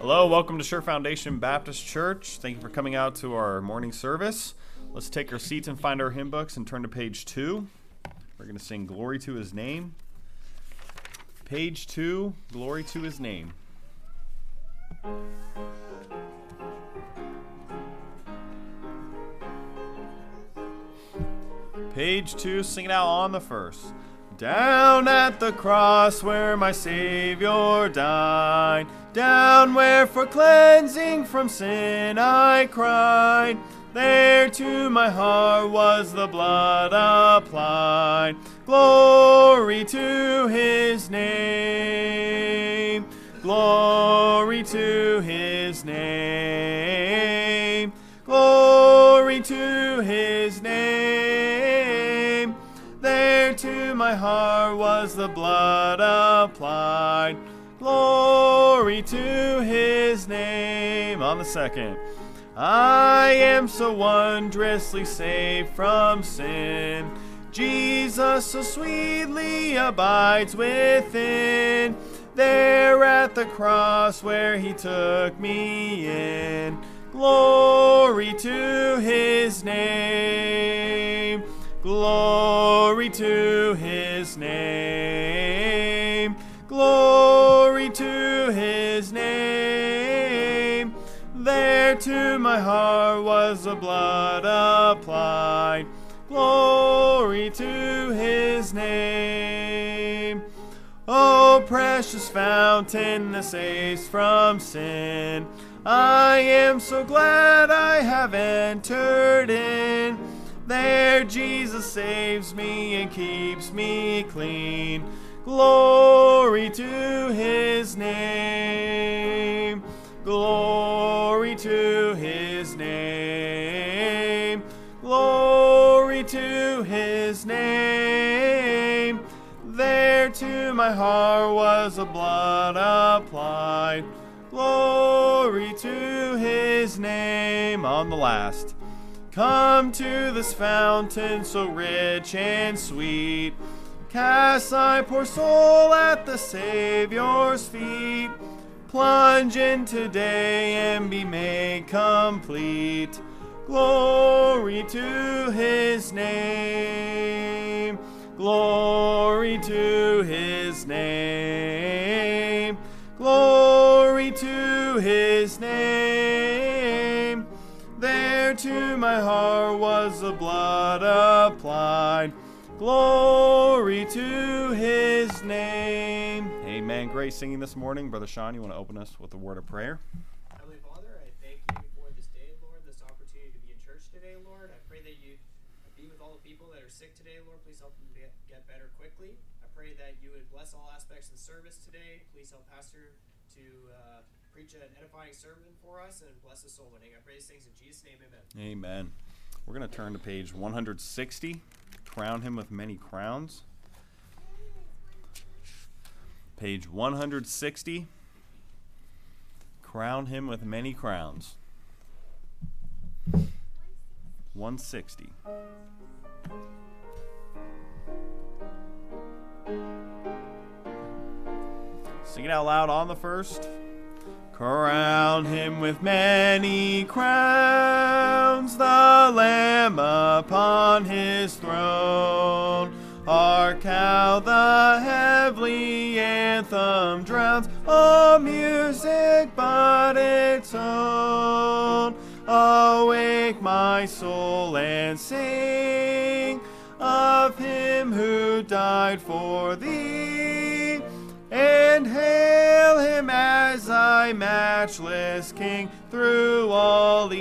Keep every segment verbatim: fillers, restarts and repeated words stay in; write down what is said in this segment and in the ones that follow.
Hello, welcome to Sure Foundation Baptist Church. Thank you for coming out to our morning service. Let's take our seats and find our hymn books and turn to page two. We're going to sing Glory to His Name. Page two, Glory to His Name. Page two, sing it out on the first. Down at the cross where my Savior died, down where for cleansing from sin I cried, there to my heart was the blood applied. Glory to His name, glory to His name, glory to His name. There to my heart was the blood applied. Glory to His name. On the second. I am so wondrously saved from sin. Jesus so sweetly abides within. There at the cross where He took me in. Glory to His name. Glory to His name. Glory to His name. There to my heart was the blood applied. Glory to His name. Oh, precious fountain that saves from sin, I am so glad I have entered in. There Jesus saves me and keeps me clean. Glory to His name. Glory to His name. Glory to His name. There to my heart was the blood applied. Glory to His name. On the last. Come to this fountain so rich and sweet. Cast thy poor soul at the Savior's feet. Plunge in today and be made complete. Glory to His name. Glory to His name. Glory to His name. There to my heart was the blood applied. Glory to His name. Amen. Great singing this morning. Brother Sean, you want to open us with a word of prayer? Heavenly Father, I thank you for this day, Lord, this opportunity to be in church today, Lord. I pray that you be with all the people that are sick today, Lord. Please help them get, get better quickly. I pray that you would bless all aspects of the service today. Please help Pastor to uh, preach an edifying sermon for us and bless the soul winning. I pray these things in Jesus' name, amen. Amen. We're going to turn to page one hundred sixty. Crown Him with Many Crowns. Page one hundred sixty. Crown Him with Many Crowns. one sixty. Sing it out loud on the first. Crown Him with many crowns, the Lamb upon His throne. Hark how the heavenly anthem drowns all music but its own. Awake my soul and sing of Him who died for thee, and hail Him as thy matchless King through all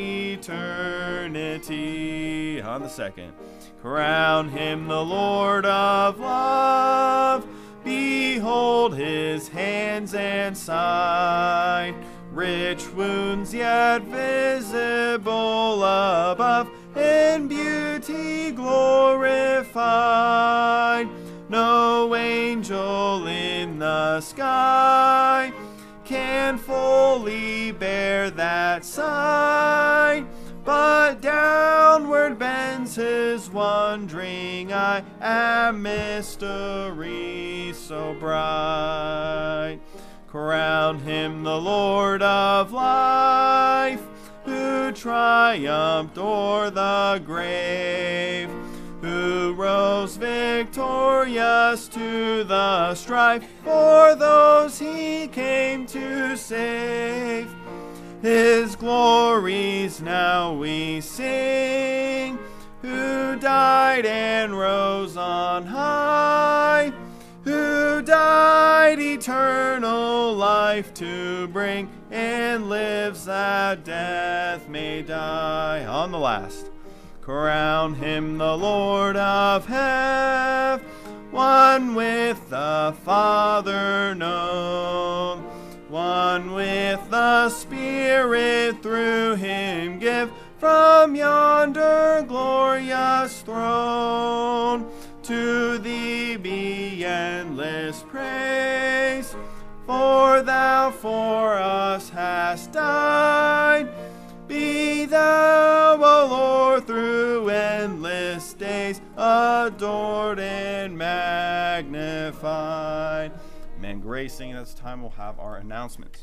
eternity. On the second. Crown Him the Lord of love. Behold His hands and side. Rich wounds yet visible above, in beauty glorified. No angel in the sky can fully bear that sight, but downward bends His wondering eye at mystery so bright. Crown him the Lord of life, who triumphed o'er the grave, who rose victorious to the strife for those he came to save. His glories now we sing, who died and rose on high, who died eternal life to bring, and lives that death may die. On the last. Crown him the Lord of heaven, one with the Father known, one with the Spirit through him give, from yonder glorious throne. To thee be endless praise, for thou for us hast died. Be thou, O Lord, through endless days, adored and magnified. Amen. Grace, singing at this time, we'll have our announcements.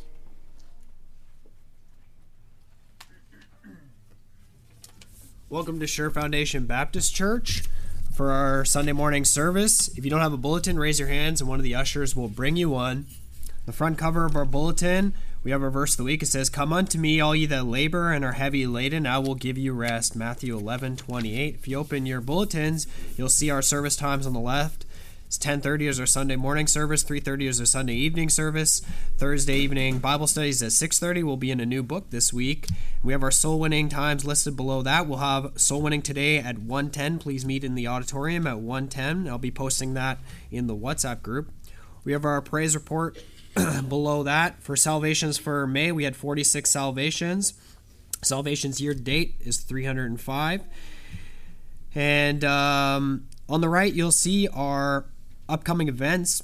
Welcome to Sure Foundation Baptist Church for our Sunday morning service. If you don't have a bulletin, raise your hands and one of the ushers will bring you one. The front cover of our bulletin, we have our verse of the week. It says, "Come unto me, all ye that labor and are heavy laden, I will give you rest." Matthew eleven twenty-eight. If you open your bulletins, you'll see our service times on the left. It's ten thirty is our Sunday morning service. three thirty is our Sunday evening service. Thursday evening Bible studies at six thirty. We'll be in a new book this week. We have our soul winning times listed below that. We'll have soul winning today at one ten. Please meet in the auditorium at one ten. I'll be posting that in the WhatsApp group. We have our praise report below that. For salvations for May, we had forty-six salvations. Salvations year to date is three hundred five. And um, on the right, you'll see our upcoming events.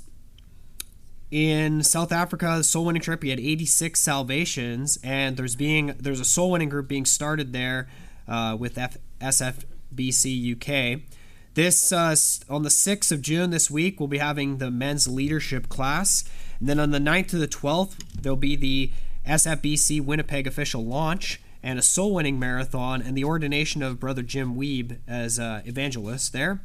In South Africa, the soul winning trip, we had eighty-six salvations, and there's being there's a soul winning group being started there uh, with F- S F B C U K. This uh, on the sixth of June this week, we'll be having the men's leadership class, and then on the ninth to the twelfth, there'll be the S F B C Winnipeg official launch and a soul winning marathon and the ordination of Brother Jim Weeb as uh, evangelist there.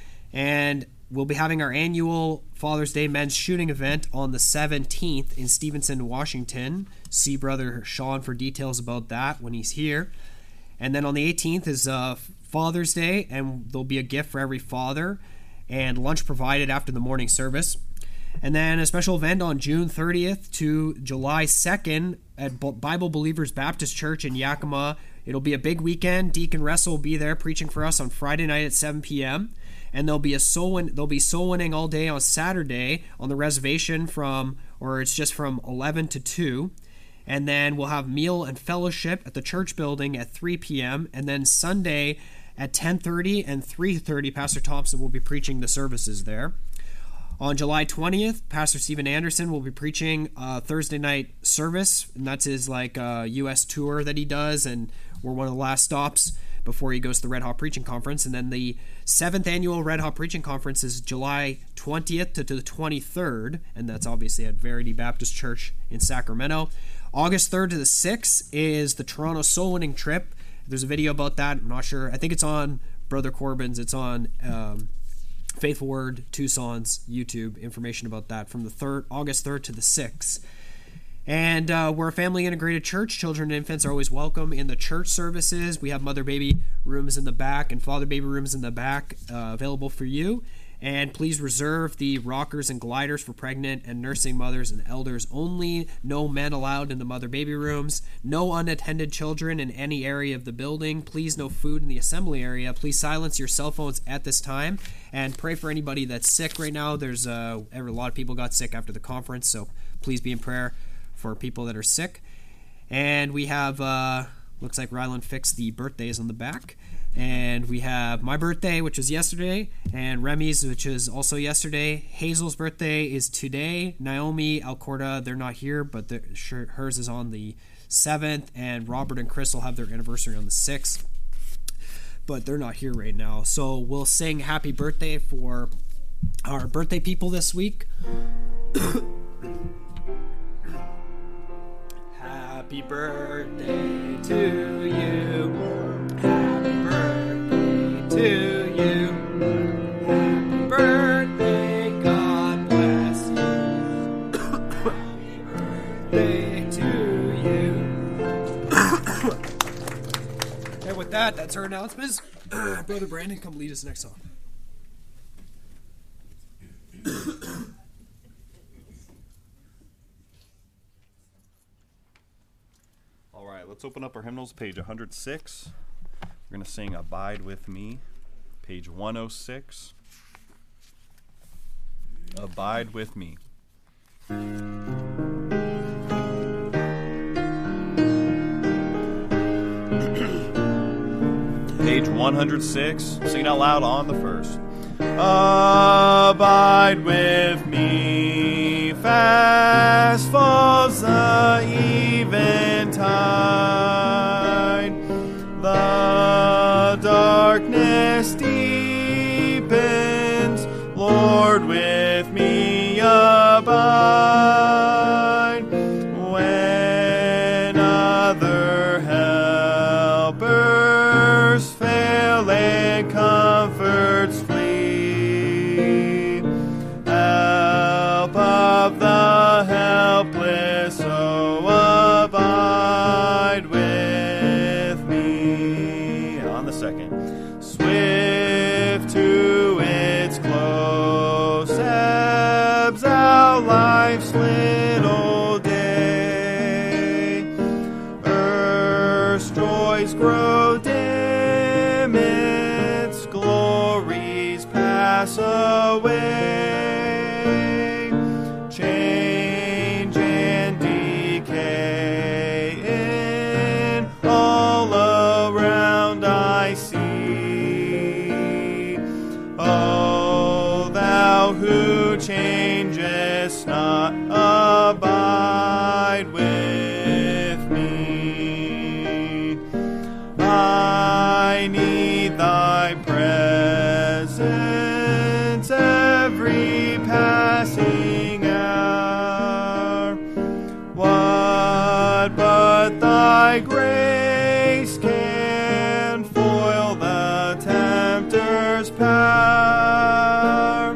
And we'll be having our annual Father's Day men's shooting event on the seventeenth in Stevenson, Washington. See Brother Sean for details about that when he's here. And then on the eighteenth is uh, Father's Day, and there'll be a gift for every father and lunch provided after the morning service. And then a special event on June thirtieth to July second at Bible Believers Baptist Church in Yakima. It'll be a big weekend. Deacon Russell will be there preaching for us on Friday night at seven p.m. And there'll be a soul win- there'll be soul winning all day on Saturday on the reservation from, or it's just from eleven to two. And then we'll have meal and fellowship at the church building at three p.m. And then Sunday at ten thirty and three thirty, Pastor Thompson will be preaching the services there. On July twentieth, Pastor Stephen Anderson will be preaching a Thursday night service, and that's his like uh, U S tour that he does, and we're one of the last stops before he goes to the Red Hot Preaching Conference. And then the seventh annual Red Hot Preaching Conference is July twentieth to the twenty-third, and that's obviously at Verity Baptist Church in Sacramento. August third to the sixth is the Toronto Soul Winning Trip. There's a video about that. I'm not sure. I think it's on Brother Corbin's. It's on um, Faithful Word Tucson's YouTube. Information about that from the third, August third to the sixth. And uh, we're a family integrated church. Children and infants are always welcome in the church services. We have mother-baby rooms in the back and father-baby rooms in the back uh, available for you. And please reserve the rockers and gliders for pregnant and nursing mothers and elders only. No men allowed in the mother-baby rooms. No unattended children in any area of the building. Please no food in the assembly area. Please silence your cell phones at this time. And pray for anybody that's sick right now. There's uh, a lot of people got sick after the conference, so please be in prayer for people that are sick. And we have, uh, looks like Ryland fixed the birthdays on the back. And we have my birthday, which was yesterday, and Remy's, which is also yesterday. Hazel's birthday is today. Naomi, Alcorta, they're not here, but hers is on the seventh. And Robert and Chris will have their anniversary on the sixth. But they're not here right now. So we'll sing happy birthday for our birthday people this week. Happy birthday to you. Happy birthday to you. Happy birthday, God bless you. Happy birthday to you. And with that, that's our announcements. Brother Brandon, come lead us next song. All right, let's open up our hymnals, page one hundred six. We're going to sing Abide With Me, page one oh six. Abide With Me. Page one hundred six, sing it out loud on the first. Abide with me, fast falls the eventide. The darkness deepens, Lord, with me abide. When other helpers fail and comforts flee, help of the helpless, oh, abide with me. On the second, swift to its close ebbs out life's little day. Earth's joys grow dim, its glories pass away. Change and decay in all around I see. O thou who changest not, abide with me. I need thy presence every passing hour. What but thy grace can foil the tempter's power?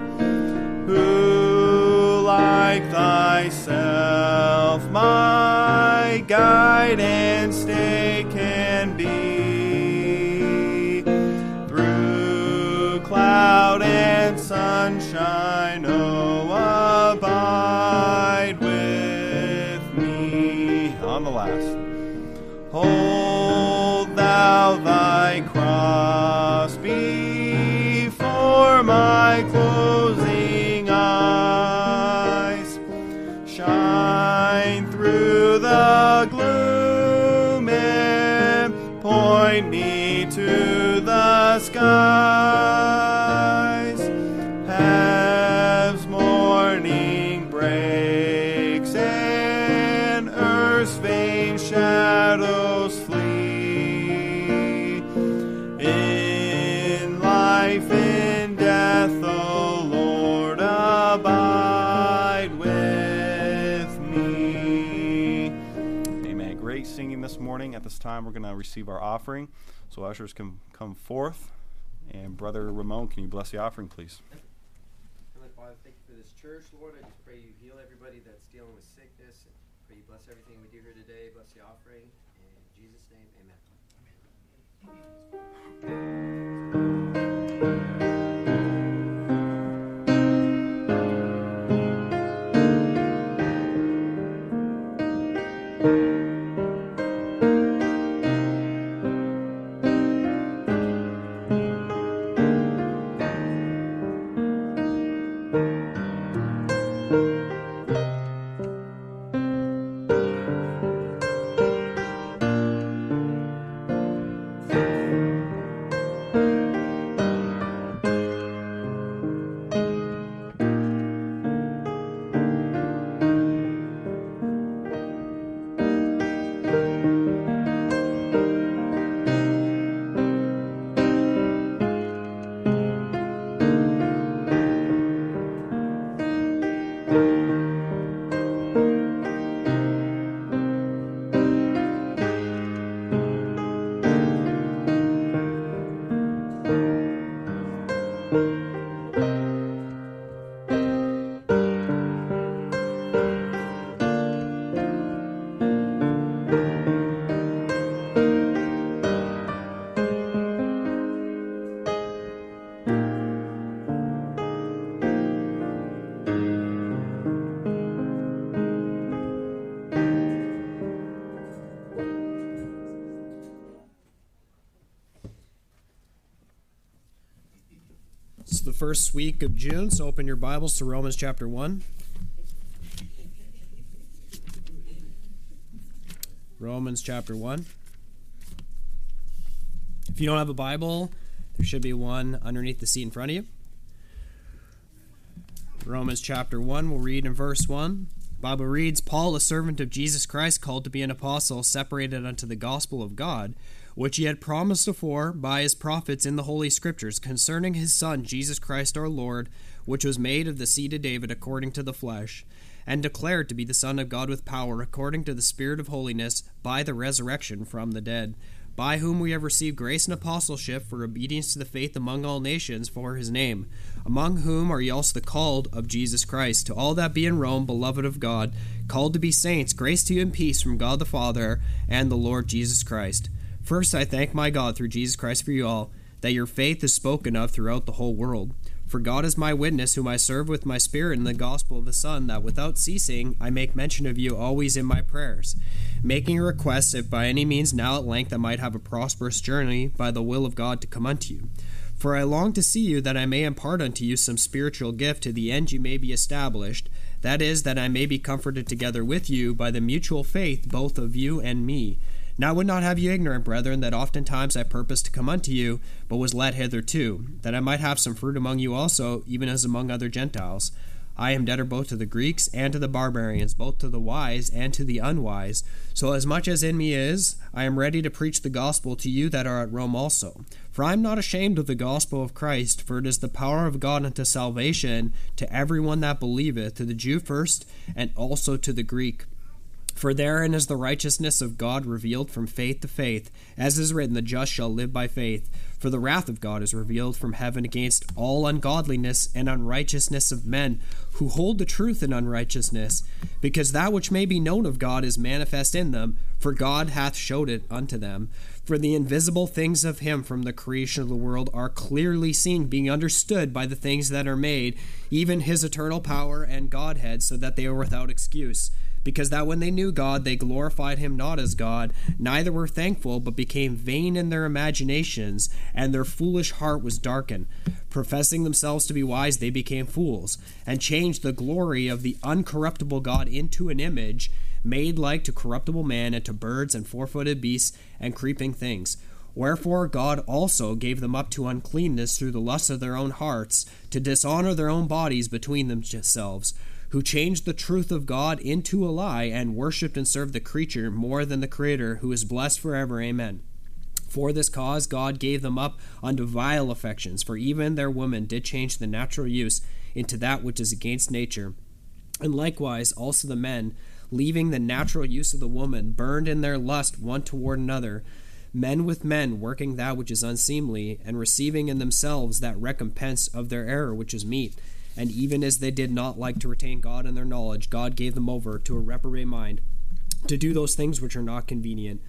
Who like thyself my guide and stay can be? Through cloud and sunshine, oh, abide with me. On the last. Hold thou thy cross before my closing eyes. Shine through the gloom and point me to the skies. As morning breaks and earth's vain shadows flee, in life, in death, O Lord, abide with me. Amen. Great singing this morning. At this time, we're going to receive our offering. So ushers can come forth. And Brother Ramon, can you bless the offering, please? Heavenly Father, thank you for this church, Lord. I just pray you heal everybody that's dealing with sickness. And pray you bless everything we do here today. Bless the offering. In Jesus' name, amen. It's the first week of June, so open your Bibles to Romans chapter one. Romans chapter one. If you don't have a Bible, there should be one underneath the seat in front of you. Romans chapter one, we'll read in verse one. The Bible reads, Paul, a servant of Jesus Christ, called to be an apostle, separated unto the gospel of God, which he had promised afore by his prophets in the Holy Scriptures, concerning his Son, Jesus Christ our Lord, which was made of the seed of David according to the flesh, and declared to be the Son of God with power, according to the Spirit of holiness, by the resurrection from the dead, by whom we have received grace and apostleship for obedience to the faith among all nations for his name, among whom are ye also the called of Jesus Christ. To all that be in Rome, beloved of God, called to be saints, grace to you and peace from God the Father and the Lord Jesus Christ. First, I thank my God through Jesus Christ for you all, that your faith is spoken of throughout the whole world. For God is my witness, whom I serve with my spirit in the gospel of the Son, that without ceasing I make mention of you always in my prayers, making requests, if by any means now at length I might have a prosperous journey by the will of God to come unto you. For I long to see you, that I may impart unto you some spiritual gift, to the end you may be established, that is, that I may be comforted together with you by the mutual faith both of you and me. Now I would not have you ignorant, brethren, that oftentimes I purposed to come unto you, but was led hitherto, that I might have some fruit among you also, even as among other Gentiles. I am debtor both to the Greeks and to the barbarians, both to the wise and to the unwise. So as much as in me is, I am ready to preach the gospel to you that are at Rome also. For I am not ashamed of the gospel of Christ, for it is the power of God unto salvation to every one that believeth, to the Jew first, and also to the Greek. For therein is the righteousness of God revealed from faith to faith, as is written, the just shall live by faith. For the wrath of God is revealed from heaven against all ungodliness and unrighteousness of men, who hold the truth in unrighteousness, because that which may be known of God is manifest in them, for God hath showed it unto them. For the invisible things of him from the creation of the world are clearly seen, being understood by the things that are made, even his eternal power and Godhead, so that they are without excuse. Because that when they knew God, they glorified him not as God, neither were thankful, but became vain in their imaginations, and their foolish heart was darkened. Professing themselves to be wise, they became fools, and changed the glory of the uncorruptible God into an image, made like to corruptible man, and to birds and four-footed beasts and creeping things. Wherefore God also gave them up to uncleanness through the lust of their own hearts, to dishonor their own bodies between themselves, who changed the truth of God into a lie, and worshipped and served the creature more than the Creator, who is blessed forever. Amen. For this cause God gave them up unto vile affections, for even their women did change the natural use into that which is against nature. And likewise also the men, leaving the natural use of the woman, burned in their lust one toward another, men with men, working that which is unseemly, and receiving in themselves that recompense of their error which is meet. And even as they did not like to retain God in their knowledge, God gave them over to a reprobate mind, to do those things which are not convenient,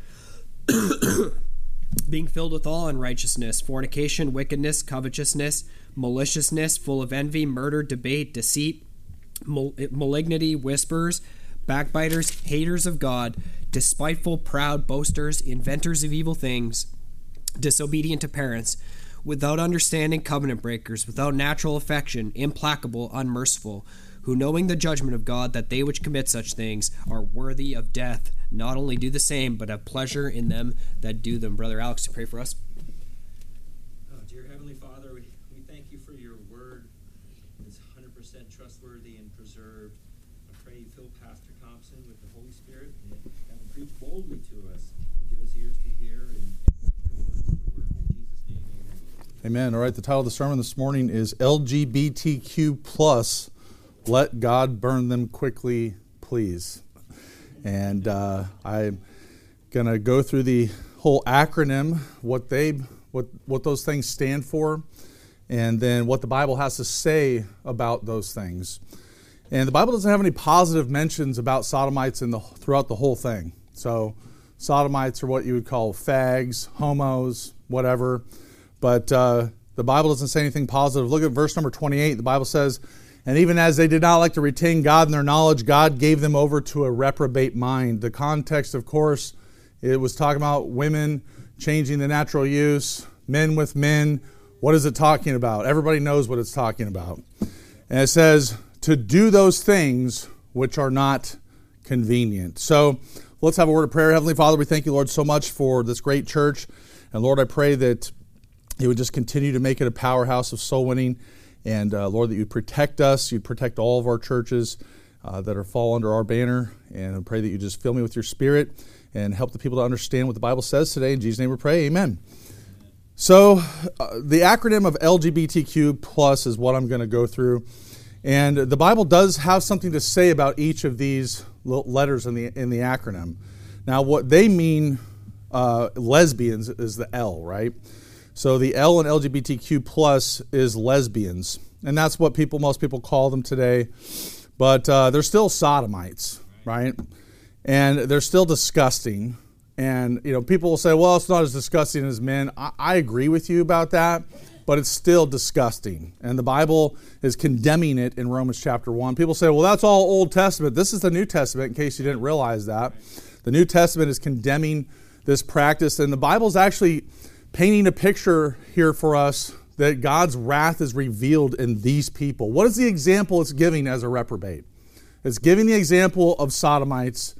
being filled with all unrighteousness, fornication, wickedness, covetousness, maliciousness, full of envy, murder, debate, deceit, mal- malignity, whispers, backbiters, haters of God, despiteful, proud, boasters, inventors of evil things, disobedient to parents, without understanding, covenant breakers, without natural affection, implacable, unmerciful, who knowing the judgment of God, that they which commit such things are worthy of death, not only do the same, but have pleasure in them that do them. Brother Alex, pray for us. Oh, dear Heavenly Father, we, we thank you for your word. It's one hundred percent trustworthy and preserved. I pray you fill Pastor Thompson with the Holy Spirit and have him preach boldly to us. Give us ears to hear and Amen. All right, the title of the sermon this morning is L G B T Q plus, Let God Burn Them Quickly, Please. And uh, I'm going to go through the whole acronym, what they, what, what those things stand for, and then what the Bible has to say about those things. And the Bible doesn't have any positive mentions about sodomites in the throughout the whole thing. So sodomites are what you would call fags, homos, whatever. But uh, the Bible doesn't say anything positive. Look at verse number twenty-eight. The Bible says, "And even as they did not like to retain God in their knowledge, God gave them over to a reprobate mind." The context, of course, it was talking about women changing the natural use, men with men. What is it talking about? Everybody knows what it's talking about. And it says, to do those things which are not convenient. So let's have a word of prayer. Heavenly Father, we thank you, Lord, so much for this great church. And Lord, I pray that you would just continue to make it a powerhouse of soul winning. And uh, Lord, that you'd protect us. You'd protect all of our churches uh, that are fall under our banner. And I pray that you just fill me with your spirit and help the people to understand what the Bible says today. In Jesus' name we pray. Amen. So uh, the acronym of L G B T Q plus is what I'm going to go through. And the Bible does have something to say about each of these letters in the in the acronym. Now, what they mean, uh, lesbians, is the L, right? So the L in L G B T Q plus is lesbians, and that's what people most people call them today. But uh, they're still sodomites, right? And they're still disgusting. And you know, people will say, "Well, it's not as disgusting as men." I, I agree with you about that. But it's still disgusting. And the Bible is condemning it in Romans chapter one. People say, well, that's all Old Testament. This is the New Testament, in case you didn't realize that. The New Testament is condemning this practice. And the Bible is actually painting a picture here for us that God's wrath is revealed in these people. What is the example it's giving as a reprobate? It's giving the example of sodomites,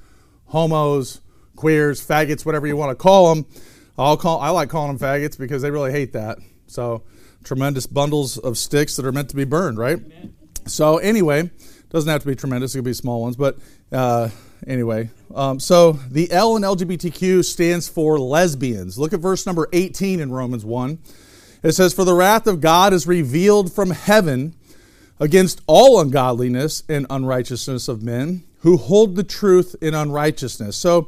homos, queers, faggots, whatever you want to call them. I'll call, I like calling them faggots because they really hate that. So tremendous bundles of sticks that are meant to be burned, right? Amen. So anyway, doesn't have to be tremendous. It could be small ones. But uh, anyway, um, so the L in L G B T Q stands for lesbians. Look at verse number eighteen in Romans one. It says, "For the wrath of God is revealed from heaven against all ungodliness and unrighteousness of men who hold the truth in unrighteousness." So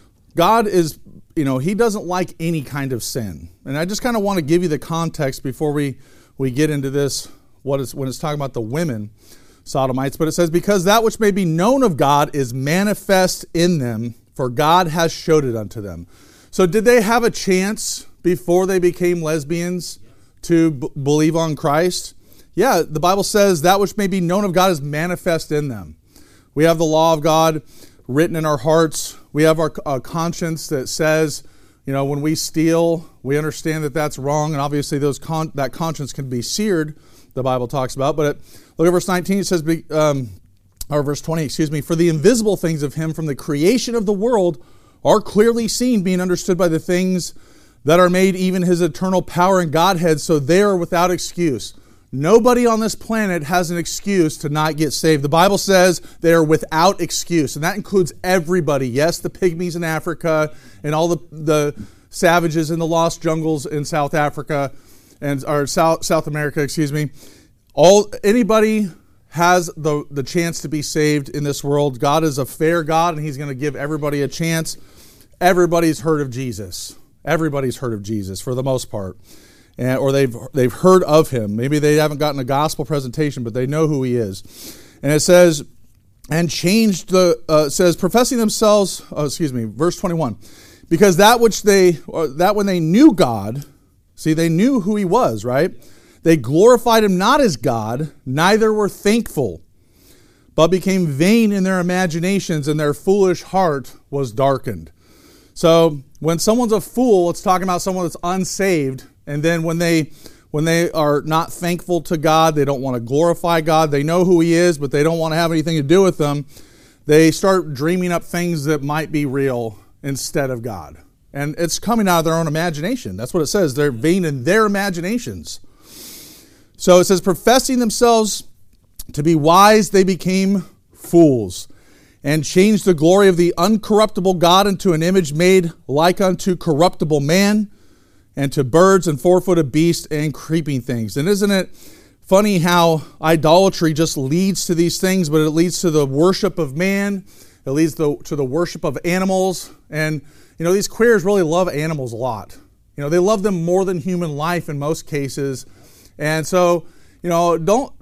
God is, you know, he doesn't like any kind of sin. And I just kind of want to give you the context before we, we get into this, what is when it's talking about the women sodomites. But it says, "Because that which may be known of God is manifest in them, for God has showed it unto them." So did they have a chance before they became lesbians to b- believe on Christ? Yeah, the Bible says that which may be known of God is manifest in them. We have the law of God written in our hearts. We have our uh, conscience that says, you know, when we steal, we understand that that's wrong, and obviously those con- that conscience can be seared, the Bible talks about. But it, look at verse nineteen, it says, um, or verse twenty, excuse me, "For the invisible things of him from the creation of the world are clearly seen, being understood by the things that are made, even his eternal power and Godhead, so they are without excuse." Nobody on this planet has an excuse to not get saved. The Bible says they are without excuse, and that includes everybody. Yes, the pygmies in Africa and all the, the savages in the lost jungles in South Africa, and or South South America, excuse me. All anybody has the, the chance to be saved in this world. God is a fair God, and he's going to give everybody a chance. Everybody's heard of Jesus. Everybody's heard of Jesus for the most part. And, or they've they've heard of him. Maybe they haven't gotten a gospel presentation, but they know who he is. And it says, and changed the, uh, says, professing themselves, oh, excuse me, verse twenty-one, "Because that which they, or that when they knew God," see, they knew who he was, right? "They glorified him not as God, neither were thankful, but became vain in their imaginations, and their foolish heart was darkened." So when someone's a fool, it's talking about someone that's unsaved. And then when they when they are not thankful to God, they don't want to glorify God, they know who he is, but they don't want to have anything to do with them, they start dreaming up things that might be real instead of God. And it's coming out of their own imagination. That's what it says. They're vain in their imaginations. So it says, "Professing themselves to be wise, they became fools, and changed the glory of the uncorruptible God into an image made like unto corruptible man, and to birds and four-footed beasts and creeping things." And isn't it funny how idolatry just leads to these things, but it leads to the worship of man, it leads to, to the worship of animals. And, you know, these queers really love animals a lot. You know, they love them more than human life in most cases. And so, you know, don't,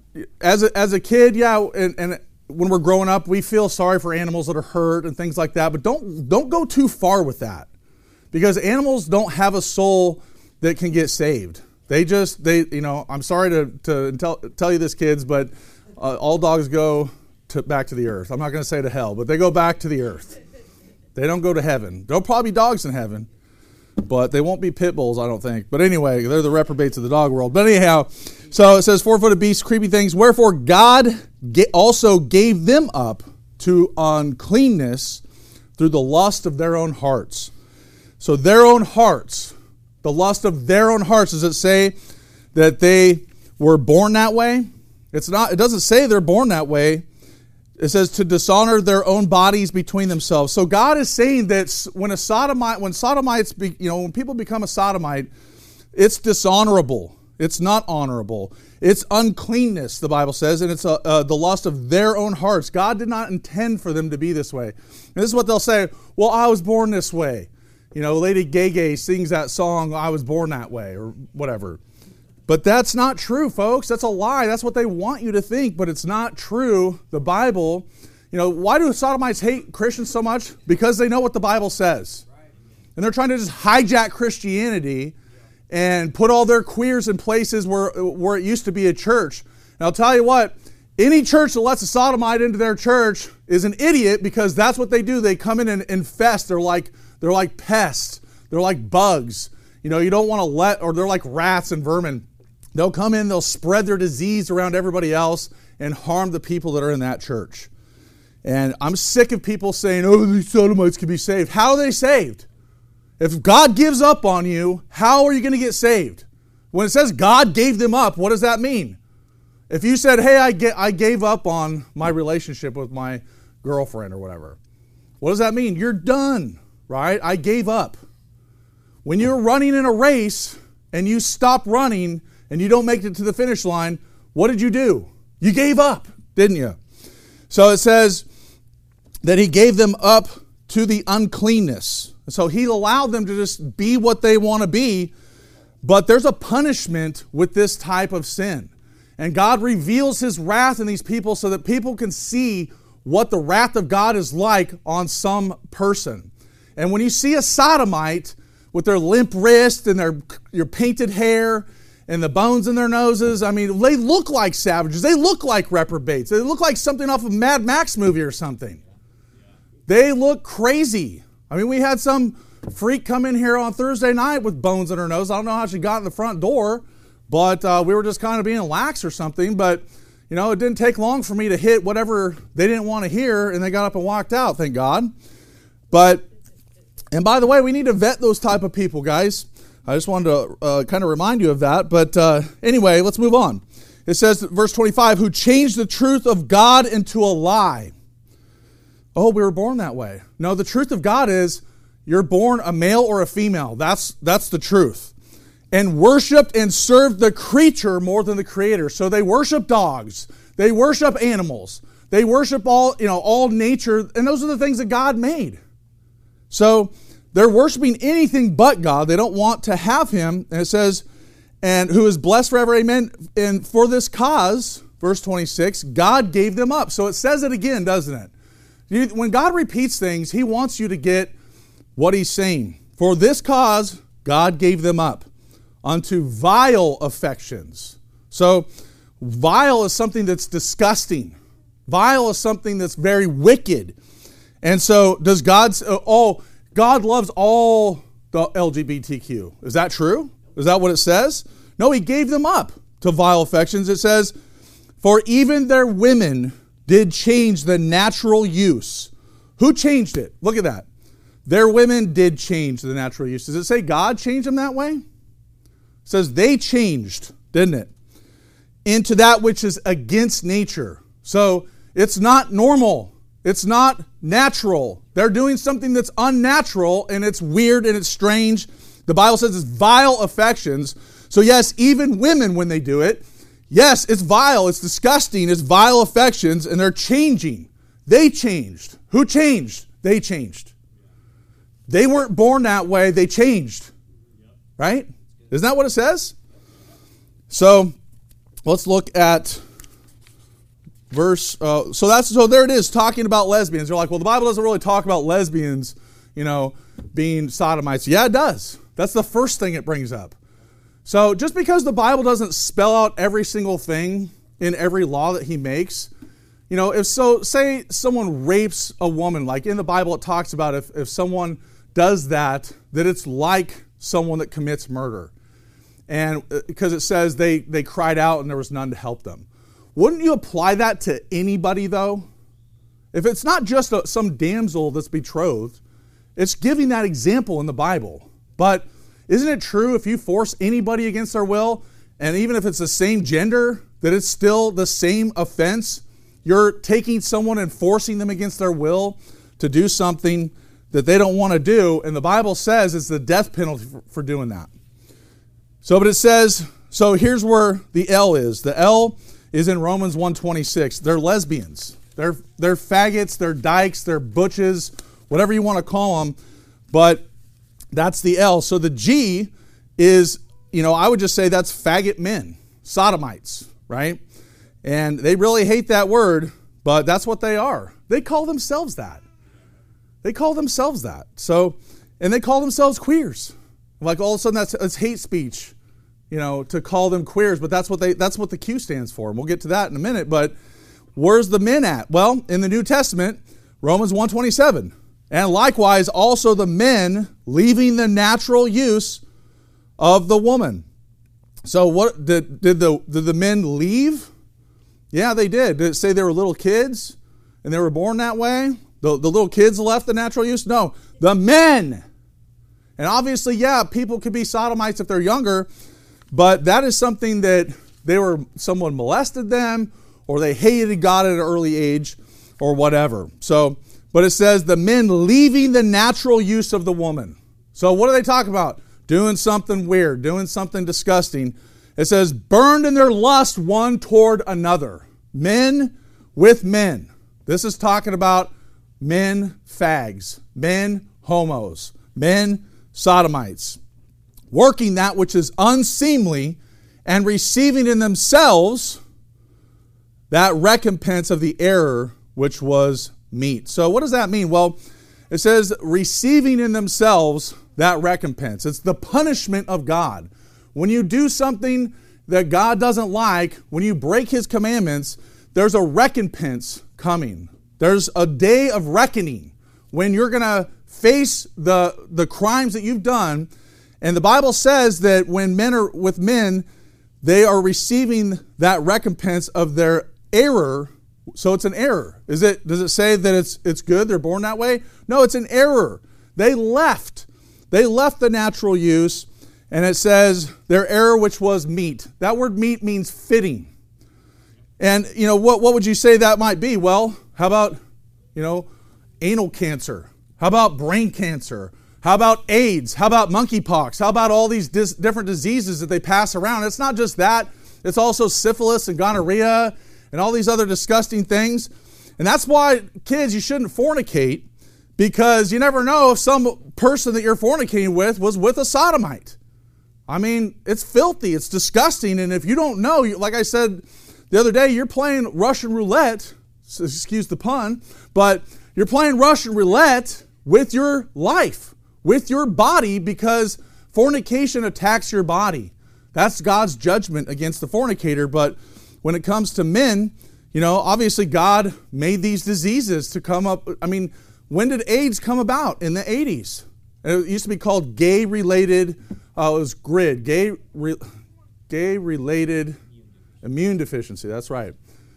as a, as a kid, yeah, and, and when we're growing up, we feel sorry for animals that are hurt and things like that, but don't don't go too far with that, because animals don't have a soul that can get saved. They just, they, you know, I'm sorry to, to tell, tell you this, kids, but uh, all dogs go to, back to the earth. I'm not going to say to hell, but they go back to the earth. They don't go to heaven. There'll probably be dogs in heaven, but they won't be pit bulls, I don't think. But anyway, they're the reprobates of the dog world. But anyhow, so it says, four-footed beasts, creepy things. Wherefore God also gave them up to uncleanness through the lust of their own hearts. So their own hearts, the lust of their own hearts, does it say that they were born that way? It's not. It doesn't say they're born that way. It says to dishonor their own bodies between themselves. So God is saying that when a sodomite, when sodomites, be, you know, when people become a sodomite, it's dishonorable. It's not honorable. It's uncleanness, the Bible says, and it's uh, uh, the lust of their own hearts. God did not intend for them to be this way. And this is what they'll say, well, I was born this way. You know, Lady Gaga sings that song, I was born that way, or whatever. But that's not true, folks. That's a lie. That's what they want you to think, but it's not true. The Bible, you know, why do sodomites hate Christians so much? Because they know what the Bible says. And they're trying to just hijack Christianity and put all their queers in places where, where it used to be a church. And I'll tell you what, any church that lets a sodomite into their church is an idiot, because that's what they do. They come in and infest. They're like, they're like pests. They're like bugs. You know, you don't want to let, or they're like rats and vermin. They'll come in, they'll spread their disease around everybody else and harm the people that are in that church. And I'm sick of people saying, oh, these sodomites can be saved. How are they saved? If God gives up on you, how are you going to get saved? When it says God gave them up, what does that mean? If you said, hey, I, get, I gave up on my relationship with my girlfriend or whatever, what does that mean? You're done, right? I gave up. When you're running in a race and you stop running and you don't make it to the finish line, what did you do? You gave up, didn't you? So it says that he gave them up to the uncleanness. So he allowed them to just be what they want to be, but there's a punishment with this type of sin. And God reveals his wrath in these people so that people can see what the wrath of God is like on some person. And when you see a sodomite with their limp wrist and their your painted hair and the bones in their noses, I mean, they look like savages. They look like reprobates. They look like something off a Mad Max movie or something. They look crazy. I mean, we had some freak come in here on Thursday night with bones in her nose. I don't know how she got in the front door, but uh, we were just kind of being lax or something. But, you know, it didn't take long for me to hit whatever they didn't want to hear, and they got up and walked out, thank God. But, and by the way, we need to vet those type of people, guys. I just wanted to uh, kind of remind you of that. But uh, anyway, let's move on. It says, verse twenty-five, who changed the truth of God into a lie. Oh, we were born that way. No, the truth of God is you're born a male or a female. That's, that's the truth. And worshiped and served the creature more than the creator. So they worship dogs. They worship animals. They worship all, you know, all nature. And those are the things that God made. So they're worshiping anything but God. They don't want to have him. And it says, and who is blessed forever, amen. And for this cause, verse twenty-six, God gave them up. So it says it again, doesn't it? You, when God repeats things, he wants you to get what he's saying. For this cause, God gave them up unto vile affections. So vile is something that's disgusting. Vile is something that's very wicked. And so does God, oh, God loves all the L G B T Q. Is that true? Is that what it says? No, he gave them up to vile affections. It says, for even their women did change the natural use. Who changed it? Look at that. Their women did change the natural use. Does it say God changed them that way? It says they changed, didn't it? Into that which is against nature. So it's not normal. It's not natural. They're doing something that's unnatural, and it's weird and it's strange. The Bible says it's vile affections. So yes, even women, when they do it, yes, it's vile, it's disgusting, it's vile affections, and they're changing. They changed. Who changed? They changed. They weren't born that way, they changed. Right? Isn't that what it says? So let's look at verse. Uh, so that's so there it is, talking about lesbians. They're like, well, the Bible doesn't really talk about lesbians, you know, being sodomites. Yeah, it does. That's the first thing it brings up. So just because the Bible doesn't spell out every single thing in every law that he makes, you know, if so, say someone rapes a woman, like in the Bible it talks about if, if someone does that, that it's like someone that commits murder. And because it says they, they cried out and there was none to help them. Wouldn't you apply that to anybody though? If it's not just a, some damsel that's betrothed, it's giving that example in the Bible. But isn't it true if you force anybody against their will, and even if it's the same gender, that it's still the same offense? You're taking someone and forcing them against their will to do something that they don't want to do, and the Bible says it's the death penalty for, for doing that. So, but it says, so here's where the L is. The L is in Romans one twenty-six. They're lesbians. They're, they're faggots, they're dykes, they're butches, whatever you want to call them, but that's the L. So the G is, you know, I would just say that's faggot men, sodomites, right? And they really hate that word, but that's what they are. They call themselves that. They call themselves that. So, and they call themselves queers. Like all of a sudden that's, that's hate speech, you know, to call them queers, but that's what they that's what the Q stands for. And we'll get to that in a minute, but where's the men at? Well, in the New Testament, Romans one twenty-seven. And likewise also the men leaving the natural use of the woman. So what did, did the did the men leave? Yeah, they did. Did it say they were little kids and they were born that way? The, the little kids left the natural use? No, the men. And obviously, yeah, people could be sodomites if they're younger, but that is something that they were, someone molested them, or they hated God at an early age, or whatever. So, but it says the men leaving the natural use of the woman. So what do they talk about? Doing something weird, doing something disgusting. It says, burned in their lust one toward another. Men with men. This is talking about men fags, men homos, men sodomites. Working that which is unseemly and receiving in themselves that recompense of the error which was meet. So what does that mean? Well, it says receiving in themselves that recompense. It's the punishment of God. When you do something that God doesn't like, when you break His commandments, there's a recompense coming. There's a day of reckoning when you're going to face the, the crimes that you've done. And the Bible says that when men are with men, they are receiving that recompense of their error. So it's an error. Is it? Does it say that it's it's good? They're born that way? No, it's an error. They left. They left the natural use, and it says their error which was meet. That word meet means fitting. And you know what? What would you say that might be? Well, how about you know anal cancer? How about brain cancer? How about AIDS? How about monkeypox? How about all these dis- different diseases that they pass around? It's not just that. It's also syphilis and gonorrhea and all these other disgusting things. And that's why, kids, you shouldn't fornicate, because you never know if some person that you're fornicating with was with a sodomite. I mean, it's filthy. It's disgusting. And if you don't know, like I said the other day, you're playing Russian roulette. So excuse the pun. But you're playing Russian roulette with your life, with your body, because fornication attacks your body. That's God's judgment against the fornicator. But when it comes to men, you know, obviously God made these diseases to come up. I mean, when did AIDS come about? In the eighties. It used to be called gay-related, uh, it was G R I D, gay, re, gay-related immune deficiency. That's right.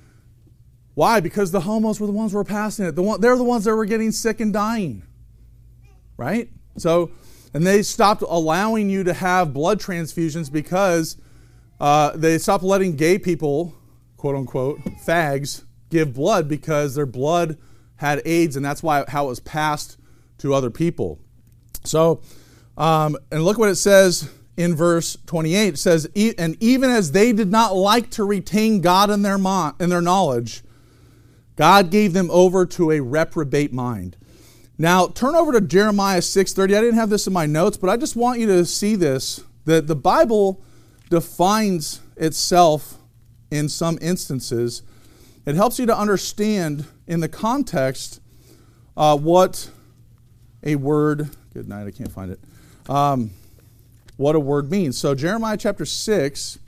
Why? Because the homos were the ones who were passing it. The one, they're the ones that were getting sick and dying. Right? So, and they stopped allowing you to have blood transfusions because uh, they stopped letting gay people, quote unquote, fags, give blood because their blood had AIDS, and that's why how it was passed to other people. So, um, and look what it says in verse twenty-eight. It says, and even as they did not like to retain God in their, mo- in their knowledge, God gave them over to a reprobate mind. Now, turn over to Jeremiah six thirty. I didn't have this in my notes, but I just want you to see this, that the Bible defines itself in some instances. It helps you to understand in the context uh, what a word, good night, I can't find it, um, what a word means. So Jeremiah chapter six,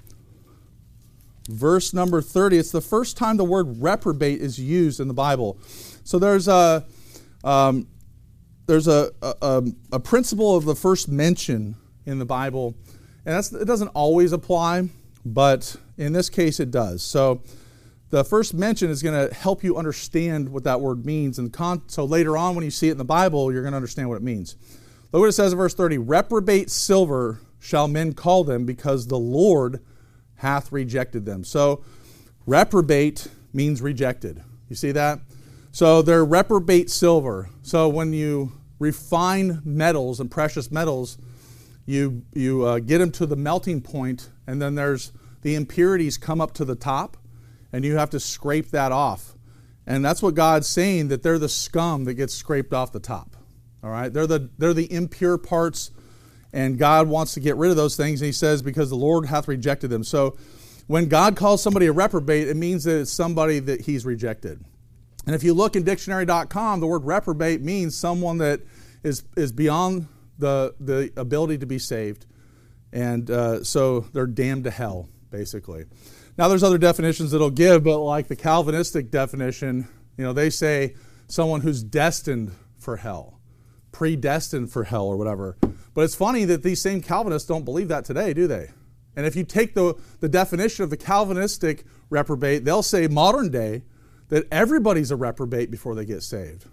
verse number thirty, it's the first time the word reprobate is used in the Bible. So there's a, um, there's a, a, a principle of the first mention in the Bible, and that's, it doesn't always apply, but in this case it does. So the first mention is going to help you understand what that word means. And con- so later on when you see it in the Bible, you're going to understand what it means. Look what it says in verse thirty. Reprobate silver shall men call them, because the Lord hath rejected them. So reprobate means rejected. You see that? So they're reprobate silver. So when you refine metals and precious metals, you, you uh, get them to the melting point, and then there's the impurities come up to the top, and you have to scrape that off. And that's what God's saying, that they're the scum that gets scraped off the top. All right? They're the, they're the impure parts, and God wants to get rid of those things. And he says, because the Lord hath rejected them. So when God calls somebody a reprobate, it means that it's somebody that he's rejected. And if you look in dictionary dot com, the word reprobate means someone that is, is beyond the, the ability to be saved. And uh, so they're damned to hell, basically. Now, there's other definitions that it'll give, but like the Calvinistic definition, you know, they say someone who's destined for hell, predestined for hell or whatever. But it's funny that these same Calvinists don't believe that today, do they? And if you take the, the definition of the Calvinistic reprobate, they'll say modern day that everybody's a reprobate before they get saved.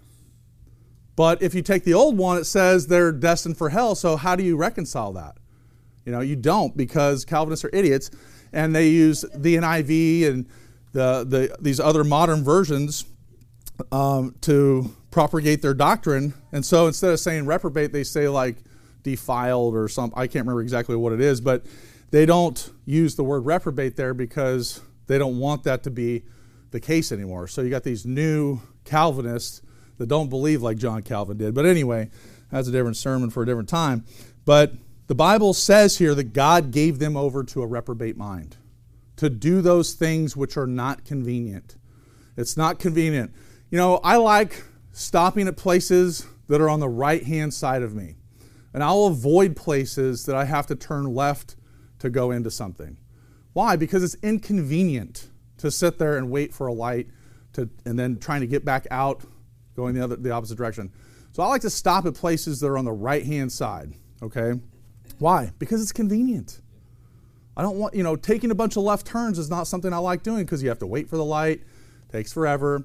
But if you take the old one, it says they're destined for hell, so how do you reconcile that? You know, you don't, because Calvinists are idiots. And they use the N I V and the, the these other modern versions um, to propagate their doctrine. And so instead of saying reprobate, they say like defiled or something. I can't remember exactly what it is, but they don't use the word reprobate there because they don't want that to be the case anymore. So you got these new Calvinists that don't believe like John Calvin did. But anyway, that's a different sermon for a different time. But the Bible says here that God gave them over to a reprobate mind, to do those things which are not convenient. It's not convenient. You know, I like stopping at places that are on the right-hand side of me. And I'll avoid places that I have to turn left to go into something. Why? Because it's inconvenient to sit there and wait for a light to, and then trying to get back out, going the other the opposite direction. So I like to stop at places that are on the right-hand side, okay? Why? Because it's convenient. I don't want, you know, taking a bunch of left turns is not something I like doing because you have to wait for the light. Takes forever.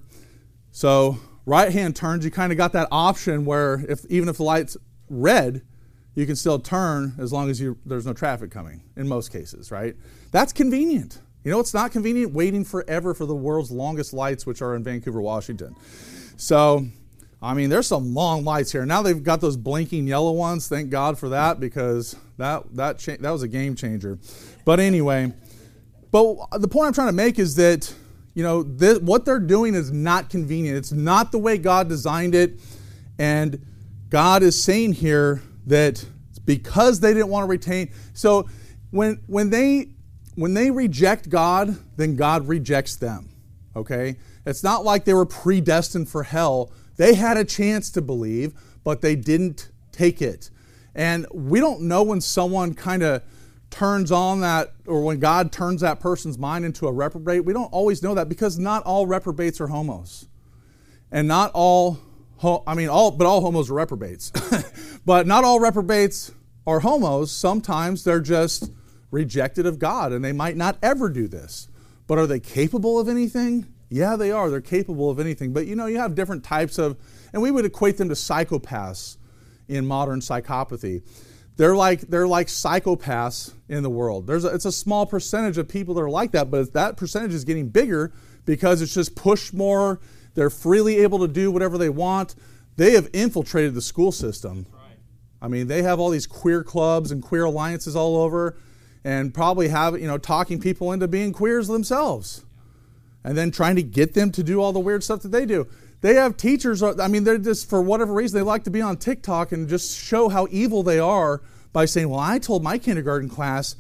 So right-hand turns, you kind of got that option where if even if the light's red, you can still turn as long as you there's no traffic coming in most cases, right? That's convenient. You know, it's not convenient waiting forever for the world's longest lights, which are in Vancouver, Washington. So, I mean, there's some long lights here. Now they've got those blinking yellow ones. Thank God for that, because that that cha- that was a game changer. But anyway, but the point I'm trying to make is that, you know, this, what they're doing is not convenient. It's not the way God designed it. And God is saying here that because they didn't want to retain. So when when they when they reject God, then God rejects them. Okay? It's not like they were predestined for hell. They had a chance to believe, but they didn't take it. And we don't know when someone kind of turns on that, or when God turns that person's mind into a reprobate. We don't always know that, because not all reprobates are homos. And not all, I mean, all, but all homos are reprobates. But not all reprobates are homos. Sometimes they're just rejected of God, and they might not ever do this. But are they capable of anything? Yeah, they are. They're capable of anything. But, you know, you have different types of, and we would equate them to psychopaths in modern psychopathy. They're like they're like psychopaths in the world. There's a, it's a small percentage of people that are like that, but that percentage is getting bigger because it's just pushed more. They're freely able to do whatever they want. They have infiltrated the school system. Right. I mean, they have all these queer clubs and queer alliances all over, and probably have, you know, talking people into being queers themselves. And then trying to get them to do all the weird stuff that they do. They have teachers, I mean, they're just, for whatever reason, they like to be on TikTok and just show how evil they are by saying, well, I told my kindergarten class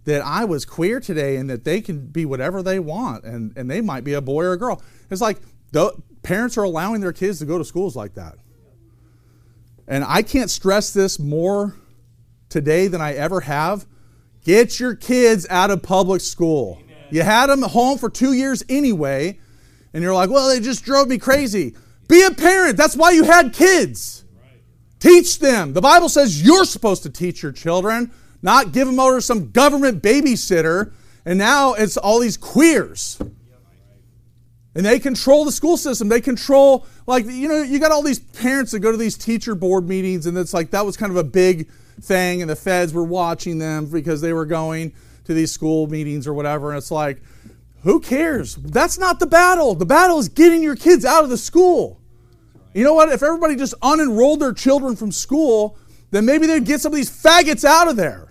that I was queer today and that they can be whatever they want and, and they might be a boy or a girl. It's like the parents are allowing their kids to go to schools like that. And I can't stress this more today than I ever have. Get your kids out of public school. Amen. You had them home for two years anyway, and you're like, well, they just drove me crazy. Be a parent. That's why you had kids. Right. Teach them. The Bible says you're supposed to teach your children, not give them over to some government babysitter. And now it's all these queers. And they control the school system. They control, like, you know, you got all these parents that go to these teacher board meetings, and it's like that was kind of a big thing, and the feds were watching them because they were going to these school meetings or whatever. And it's like, who cares? That's not the battle. The battle is getting your kids out of the school. You know what? If everybody just unenrolled their children from school, then maybe they'd get some of these faggots out of there.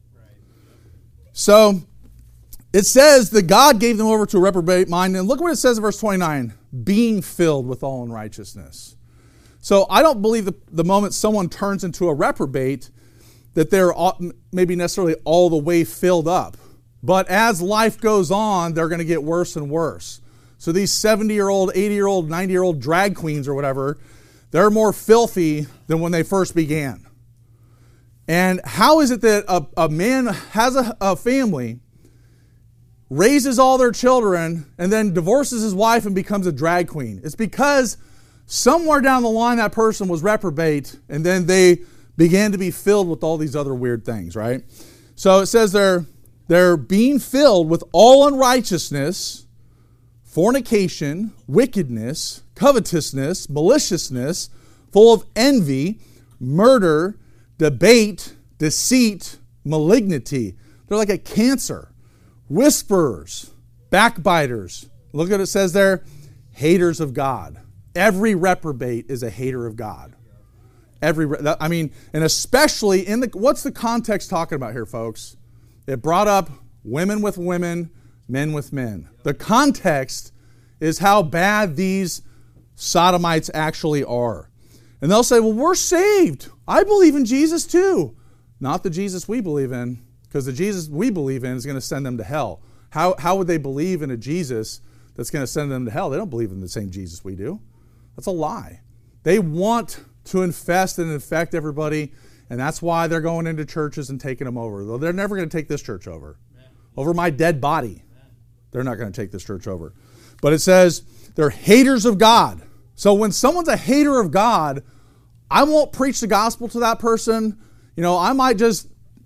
So it says that God gave them over to a reprobate mind. And look what it says in verse twenty-nine, being filled with all unrighteousness. So I don't believe the, the moment someone turns into a reprobate that they're maybe necessarily all the way filled up. But as life goes on, they're going to get worse and worse. So these seventy-year-old, eighty-year-old, ninety-year-old drag queens or whatever, they're more filthy than when they first began. And how is it that a, a man has a, a family, raises all their children, and then divorces his wife and becomes a drag queen? It's because somewhere down the line that person was reprobate, and then they began to be filled with all these other weird things, right? So it says they're, they're being filled with all unrighteousness, fornication, wickedness, covetousness, maliciousness, full of envy, murder, debate, deceit, malignity. They're like a cancer. Whisperers, backbiters. Look at what it says there. Haters of God. Every reprobate is a hater of God. Every, I mean, and especially in the, what's the context talking about here, folks? It brought up women with women, men with men. The context is how bad these sodomites actually are. And they'll say, well, we're saved. I believe in Jesus too. Not the Jesus we believe in, because the Jesus we believe in is going to send them to hell. How, how would they believe in a Jesus that's going to send them to hell? They don't believe in the same Jesus we do. That's a lie. They want to infest and infect everybody, and that's why they're going into churches and taking them over. They're never going to take this church over. Amen. Over my dead body. Amen. They're not going to take this church over. But it says they're haters of God. So when someone's a hater of God, I won't preach the gospel to that person. You know, I might just,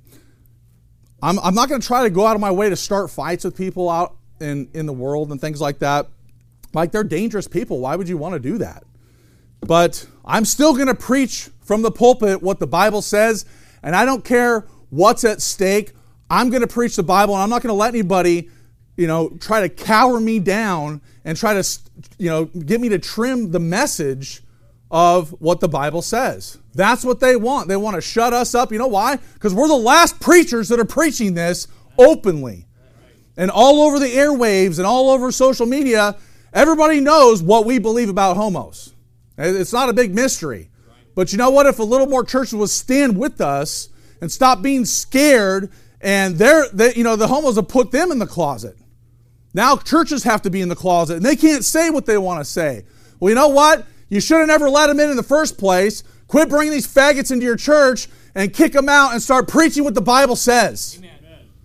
I'm, I'm not going to try to go out of my way to start fights with people out in, in the world and things like that. Like, they're dangerous people. Why would you want to do that? But I'm still going to preach from the pulpit what the Bible says, and I don't care what's at stake. I'm going to preach the Bible, and I'm not going to let anybody, you know, try to cower me down and try to, you know, get me to trim the message of what the Bible says. That's what they want. They want to shut us up. You know why? Because we're the last preachers that are preaching this openly. And all over the airwaves and all over social media, everybody knows what we believe about homos. It's not a big mystery. But you know what? If a little more churches would stand with us and stop being scared, and they're, they, you know, the homos have put them in the closet. Now churches have to be in the closet, and they can't say what they want to say. Well, you know what? You should have never let them in in the first place. Quit bringing these faggots into your church and kick them out and start preaching what the Bible says. Amen.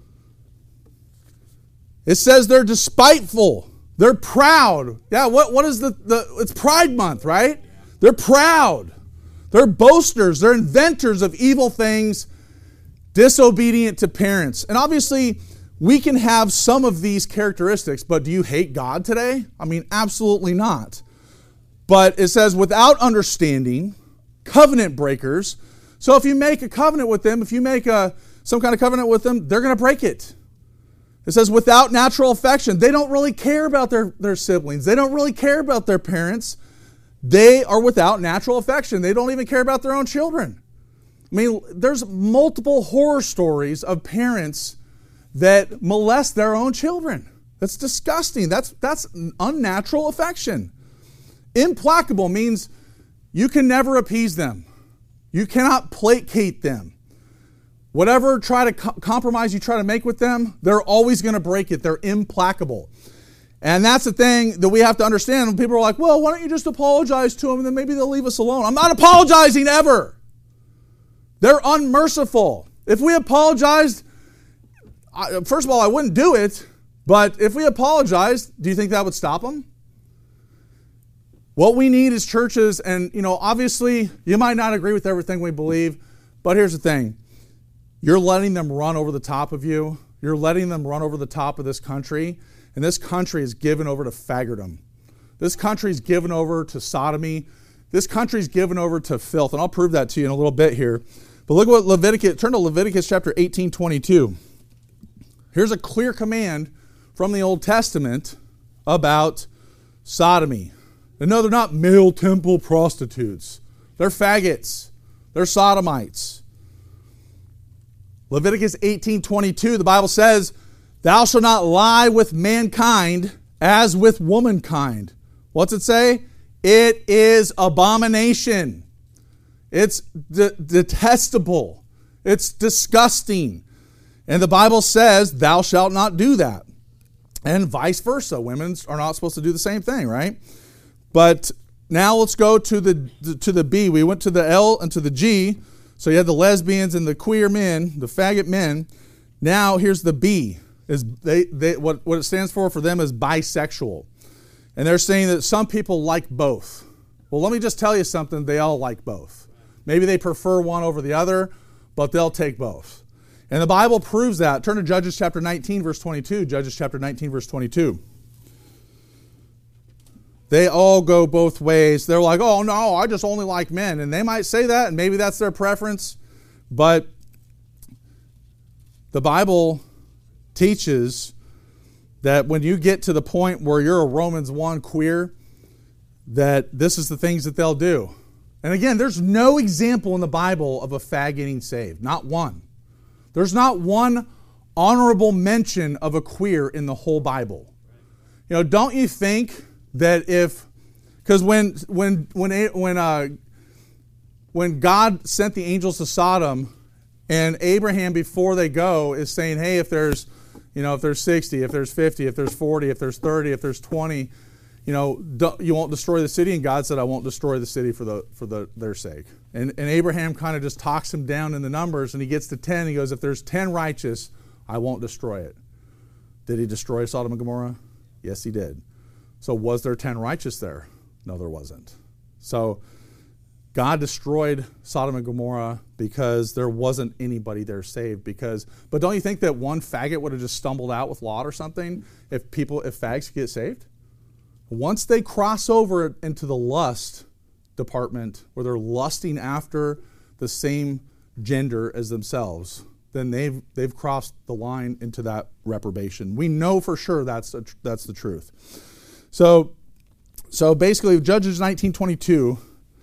It says they're despiteful. They're proud. Yeah, what, what is the, the... It's Pride Month, right? They're proud. They're boasters. They're inventors of evil things, disobedient to parents. And obviously, we can have some of these characteristics, but do you hate God today? I mean, absolutely not. But it says, without understanding, covenant breakers. So if you make a covenant with them, if you make a, some kind of covenant with them, they're going to break it. It says, without natural affection. They don't really care about their, their siblings. They don't really care about their parents. They are without natural affection. They don't even care about their own children. I mean, there's multiple horror stories of parents that molest their own children. That's disgusting. That's, that's unnatural affection. Implacable means you can never appease them. You cannot placate them. Whatever try to co- compromise you try to make with them, they're always going to break it. They're implacable. And that's the thing that we have to understand. When people are like, well, why don't you just apologize to them and then maybe they'll leave us alone? I'm not apologizing ever. They're unmerciful. If we apologized, I, first of all, I wouldn't do it. But if we apologized, do you think that would stop them? What we need is churches, and you know, obviously, you might not agree with everything we believe, but here's the thing. You're letting them run over the top of you. You're letting them run over the top of this country. And this country is given over to faggotdom. This country is given over to sodomy. This country is given over to filth. And I'll prove that to you in a little bit here. But look what Leviticus, turn to Leviticus chapter eighteen twenty-two. Here's a clear command from the Old Testament about sodomy. And no, they're not male temple prostitutes. They're faggots. They're sodomites. Leviticus eighteen twenty-two, the Bible says, thou shalt not lie with mankind as with womankind. What's it say? It is abomination. It's de- detestable. It's disgusting. And the Bible says, thou shalt not do that. And vice versa. Women are not supposed to do the same thing, right? But now let's go to the to the B. We went to the L and to the G. So you had the lesbians and the queer men, the faggot men. Now here's the B. Is they, they what, what it stands for for them is bisexual. And they're saying that some people like both. Well, let me just tell you something. They all like both. Maybe they prefer one over the other, but they'll take both. And the Bible proves that. Turn to Judges chapter nineteen, verse twenty-two. Judges chapter nineteen, verse twenty-two. They all go both ways. They're like, oh, no, I just only like men. And they might say that, and maybe that's their preference. But the Bible teaches that when you get to the point where you're a Romans one queer, that this is the things that they'll do. And again, there's no example in the Bible of a fag getting saved. Not one. There's not one honorable mention of a queer in the whole Bible. You know, don't you think that if, because when when when when uh, when God sent the angels to Sodom, and Abraham before they go is saying, hey, if there's, you know, if there's sixty, if there's fifty, if there's forty, if there's thirty, if there's twenty, you know, you won't destroy the city. And God said, I won't destroy the city for the for the their sake. And and Abraham kind of just talks him down in the numbers, and he gets to ten. He goes, if there's ten righteous, I won't destroy it. Did he destroy Sodom and Gomorrah? Yes, he did. So was there ten righteous there? No, there wasn't. So God destroyed Sodom and Gomorrah because there wasn't anybody there saved. Because, but don't you think that one faggot would have just stumbled out with Lot or something if people, if fags get saved? Once they cross over into the lust department where they're lusting after the same gender as themselves, then they've they've crossed the line into that reprobation. We know for sure that's a, that's the truth. So, so basically, Judges nineteen twenty-two.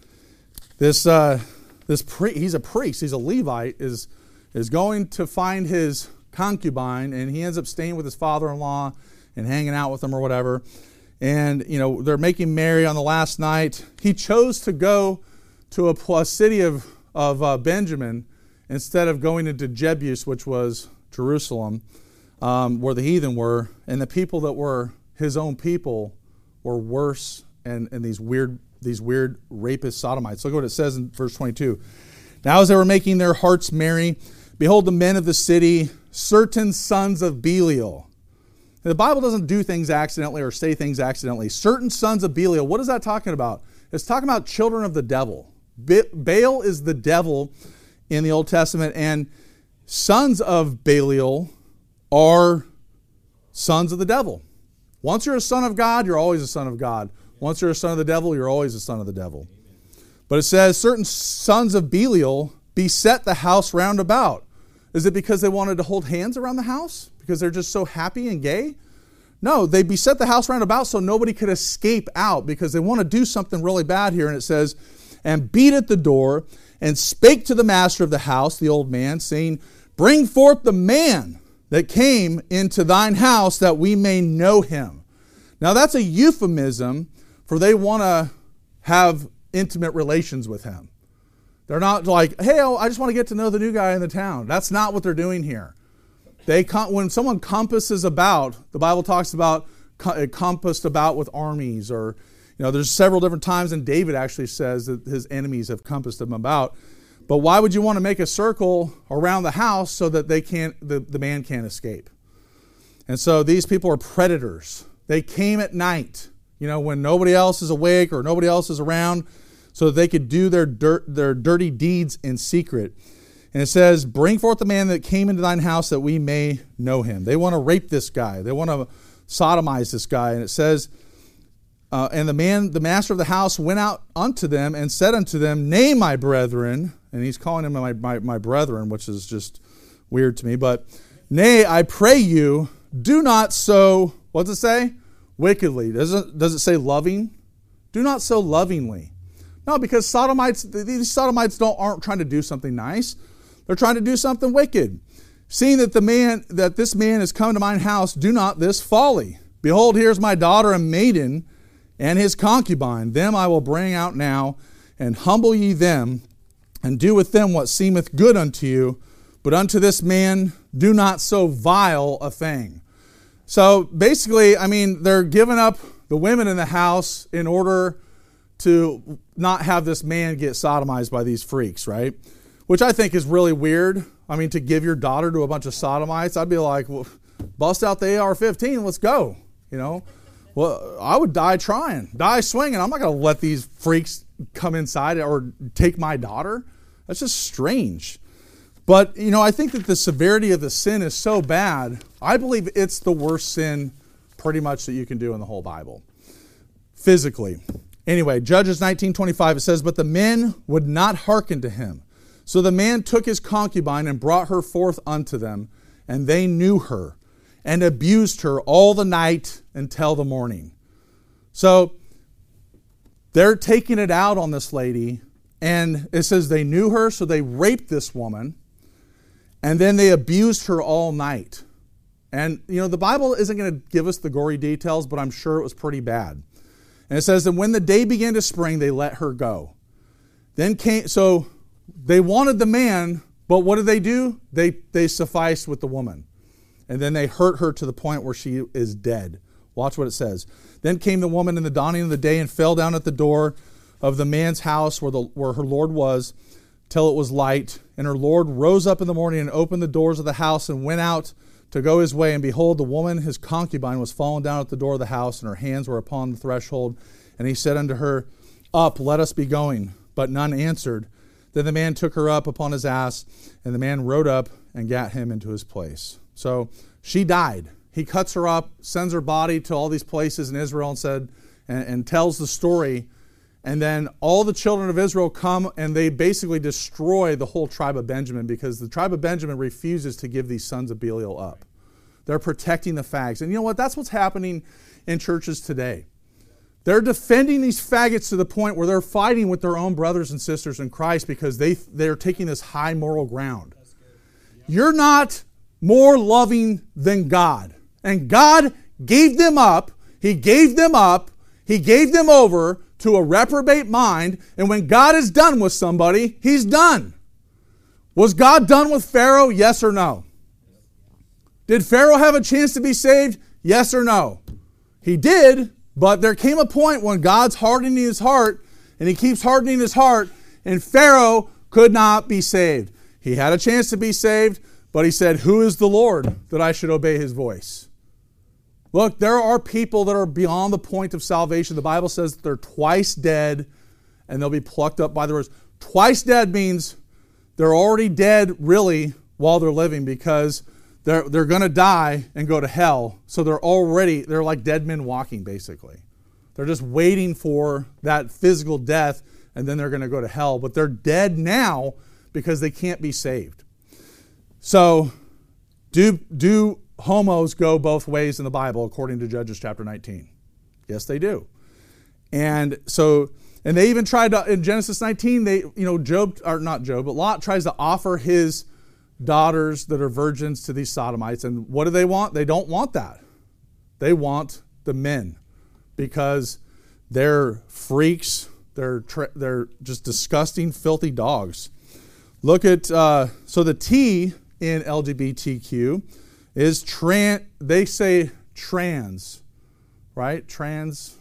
This uh, this pri- he's a priest. He's a Levite. is is going to find his concubine, and he ends up staying with his father-in-law and hanging out with him or whatever. And you know they're making merry on the last night. He chose to go to a, a city of of uh, Benjamin instead of going into Jebus, which was Jerusalem, um, where the heathen were, and the people that were his own people were worse, and, and these weird these weird rapist sodomites. Look what it says in verse twenty-two. Now as they were making their hearts merry, behold, the men of the city, certain sons of Belial. And the Bible doesn't do things accidentally or say things accidentally. Certain sons of Belial. What is that talking about? It's talking about children of the devil. Baal is the devil in the Old Testament, and sons of Belial are sons of the devil. Once you're a son of God, you're always a son of God. Once you're a son of the devil, you're always a son of the devil. But it says, certain sons of Belial beset the house round about. Is it because they wanted to hold hands around the house? Because they're just so happy and gay? No, they beset the house round about so nobody could escape out, because they want to do something really bad here. And it says, and beat at the door, and spake to the master of the house, the old man, saying, bring forth the man that came into thine house, that we may know him. Now that's a euphemism for they want to have intimate relations with him. They're not like, hey, I just want to get to know the new guy in the town. That's not what they're doing here. They when someone compasses about, the Bible talks about compassed about with armies, or you know, there's several different times, and David actually says that his enemies have compassed him about. But why would you want to make a circle around the house so that they can't, the, the man can't escape? And so these people are predators. They came at night, you know, when nobody else is awake or nobody else is around, so that they could do their dirt, their dirty deeds in secret. And it says, bring forth the man that came into thine house that we may know him. They want to rape this guy. They want to sodomize this guy. And it says, uh, and the man, the master of the house went out unto them and said unto them, nay, my brethren. And he's calling them my, my, my brethren, which is just weird to me. But nay, I pray you, do not so, what does it say? Wickedly. Does it, does it say loving? Do not so lovingly. No, because sodomites, these sodomites don't aren't trying to do something nice. They're trying to do something wicked. Seeing that the man that this man is come to mine house, do not this folly. Behold, here's my daughter and maiden, and his concubine. Them I will bring out now, and humble ye them, and do with them what seemeth good unto you. But unto this man do not so vile a thing. So basically, I mean, they're giving up the women in the house in order to not have this man get sodomized by these freaks, right? Which I think is really weird. I mean, to give your daughter to a bunch of sodomites, I'd be like, well, bust out the A R fifteen, let's go. You know, well, I would die trying, die swinging. I'm not going to let these freaks come inside or take my daughter. That's just strange. But, you know, I think that the severity of the sin is so bad, I believe it's the worst sin pretty much that you can do in the whole Bible, physically. Anyway, Judges nineteen twenty-five, it says, but the men would not hearken to him. So the man took his concubine and brought her forth unto them, and they knew her, and abused her all the night until the morning. So they're taking it out on this lady, and it says they knew her, so they raped this woman, and then they abused her all night. And, you know, the Bible isn't going to give us the gory details, but I'm sure it was pretty bad. And it says, and when the day began to spring, they let her go. Then came, so they wanted the man, but what did they do? They, they sufficed with the woman. And then they hurt her to the point where she is dead. Watch what it says. Then came the woman in the dawning of the day and fell down at the door of the man's house where, the, where her Lord was, till it was light. And her Lord rose up in the morning and opened the doors of the house and went out to go his way. And behold, the woman, his concubine, was fallen down at the door of the house, and her hands were upon the threshold. And he said unto her, up, let us be going. But none answered. Then the man took her up upon his ass, and the man rode up and gat him into his place. So she died. He cuts her up, sends her body to all these places in Israel, and said, and, and tells the story. And then all the children of Israel come, and they basically destroy the whole tribe of Benjamin, because the tribe of Benjamin refuses to give these sons of Belial up. They're protecting the fags. And you know what? That's what's happening in churches today. They're defending these faggots to the point where they're fighting with their own brothers and sisters in Christ because they, they're taking this high moral ground. You're not more loving than God. And God gave them up. He gave them up. He gave them over to a reprobate mind. And when God is done with somebody, He's done. Was God done with Pharaoh? Yes or no? Did Pharaoh have a chance to be saved? Yes or no? He did. But there came a point when God's hardening his heart, and he keeps hardening his heart, and Pharaoh could not be saved. He had a chance to be saved, but he said, who is the Lord that I should obey his voice? Look, there are people that are beyond the point of salvation. The Bible says that they're twice dead, and they'll be plucked up by the roots. Twice dead means they're already dead, really, while they're living, because They're, they're going to die and go to hell. So they're already, they're like dead men walking, basically. They're just waiting for that physical death, and then they're going to go to hell. But they're dead now because they can't be saved. So do, do homos go both ways in the Bible, according to Judges chapter nineteen? Yes, they do. And so, and they even tried to, in Genesis nineteen, they, you know, Job, or not Job, but Lot tries to offer his daughters that are virgins to these sodomites. And what do they want? They don't want that. They want the men because they're freaks. They're tra- they're just disgusting, filthy dogs. Look at uh, so the T in L G B T Q is trans. They say trans, right? Trans.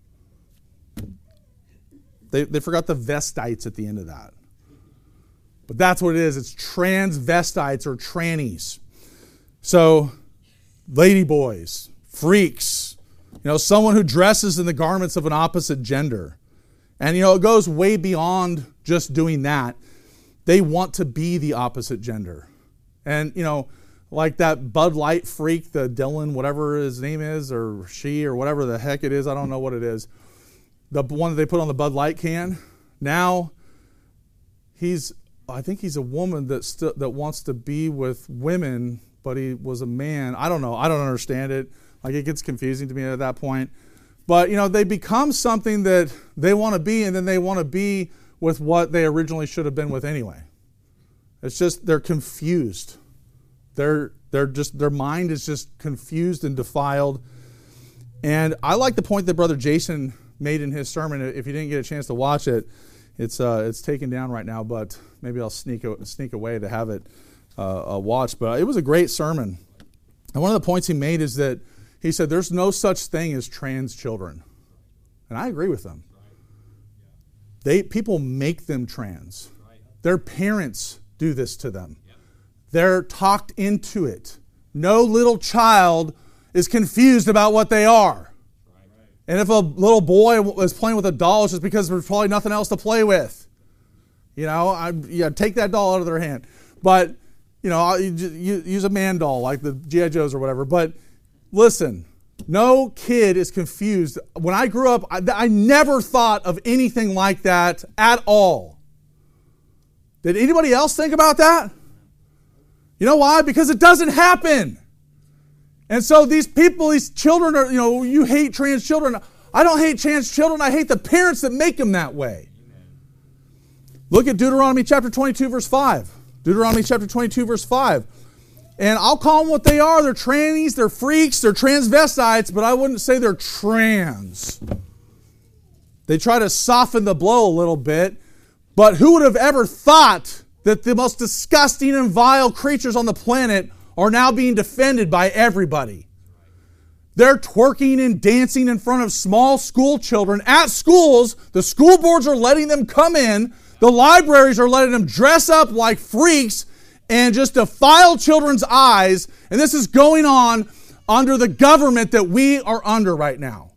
They they forgot the vestites at the end of that. But that's what it is. It's transvestites or trannies. So, ladyboys, freaks, you know, someone who dresses in the garments of an opposite gender. And, you know, it goes way beyond just doing that. They want to be the opposite gender. And, you know, like that Bud Light freak, the Dylan, whatever his name is, or she, or whatever the heck it is, I don't know what it is. The one that they put on the Bud Light can. Now, he's... I think he's a woman that st- that wants to be with women, but he was a man. I don't know. I don't understand it. Like, it gets confusing to me at that point. But, you know, they become something that they want to be, and then they want to be with what they originally should have been with anyway. It's just they're confused. They're they're just their mind is just confused and defiled. And I like the point that Brother Jason made in his sermon. If you didn't get a chance to watch it, It's uh, it's taken down right now, but maybe I'll sneak a, sneak away to have it uh, uh, watched. But it was a great sermon. And one of the points he made is that he said there's no such thing as trans children. And I agree with them. They people make them trans. Their parents do this to them. They're talked into it. No little child is confused about what they are. And if a little boy is playing with a doll, it's just because there's probably nothing else to play with. You know, I, yeah, take that doll out of their hand. But, you know, you, you use a man doll like the G I Joes or whatever. But listen, no kid is confused. When I grew up, I, I never thought of anything like that at all. Did anybody else think about that? You know why? Because it doesn't happen. And so these people, these children are, you know, you hate trans children. I don't hate trans children. I hate the parents that make them that way. Amen. Look at Deuteronomy chapter twenty-two, verse five. Deuteronomy chapter twenty-two, verse five. And I'll call them what they are. They're trannies, they're freaks, they're transvestites, but I wouldn't say they're trans. They try to soften the blow a little bit. But who would have ever thought that the most disgusting and vile creatures on the planet are now being defended by everybody? They're twerking and dancing in front of small school children at schools. The school boards are letting them come in. The libraries are letting them dress up like freaks and just defile children's eyes. And this is going on under the government that we are under right now.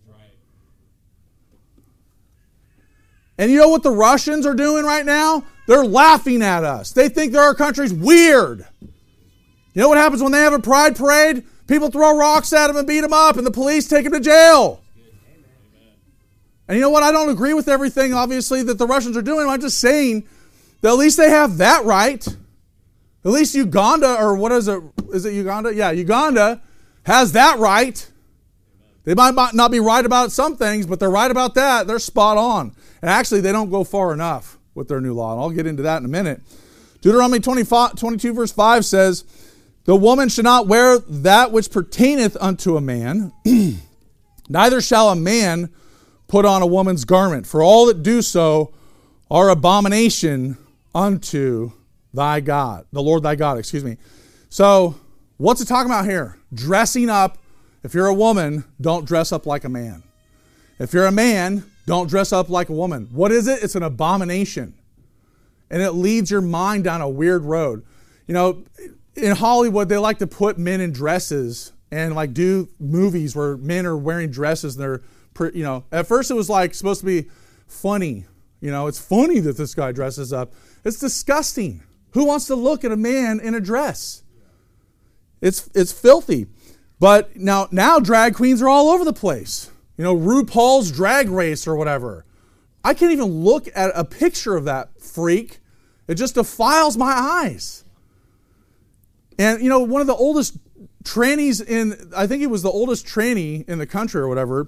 And you know what the Russians are doing right now? They're laughing at us. They think that our country's weird. You know what happens when they have a pride parade? People throw rocks at them and beat them up, and the police take them to jail. Amen. And you know what? I don't agree with everything, obviously, that the Russians are doing. I'm just saying that at least they have that right. At least Uganda, or what is it? Is it Uganda? Yeah, Uganda has that right. They might not be right about some things, but they're right about that. They're spot on. And actually, they don't go far enough with their new law, and I'll get into that in a minute. Deuteronomy twenty-two, verse five says, "The woman shall not wear that which pertaineth unto a man, neither shall a man put on a woman's garment, for all that do so are abomination unto thy God," the Lord thy God, excuse me. So, what's it talking about here? Dressing up. If you're a woman, don't dress up like a man. If you're a man, don't dress up like a woman. What is it? It's an abomination. And it leads your mind down a weird road. You know, in Hollywood, they like to put men in dresses and like do movies where men are wearing dresses and they're, you know, at first it was like supposed to be funny. You know, it's funny that this guy dresses up. It's disgusting. Who wants to look at a man in a dress? It's it's filthy. But now now drag queens are all over the place. You know, RuPaul's Drag Race or whatever. I can't even look at a picture of that freak. It just defiles my eyes. And, you know, one of the oldest trannies in, I think he was the oldest tranny in the country or whatever,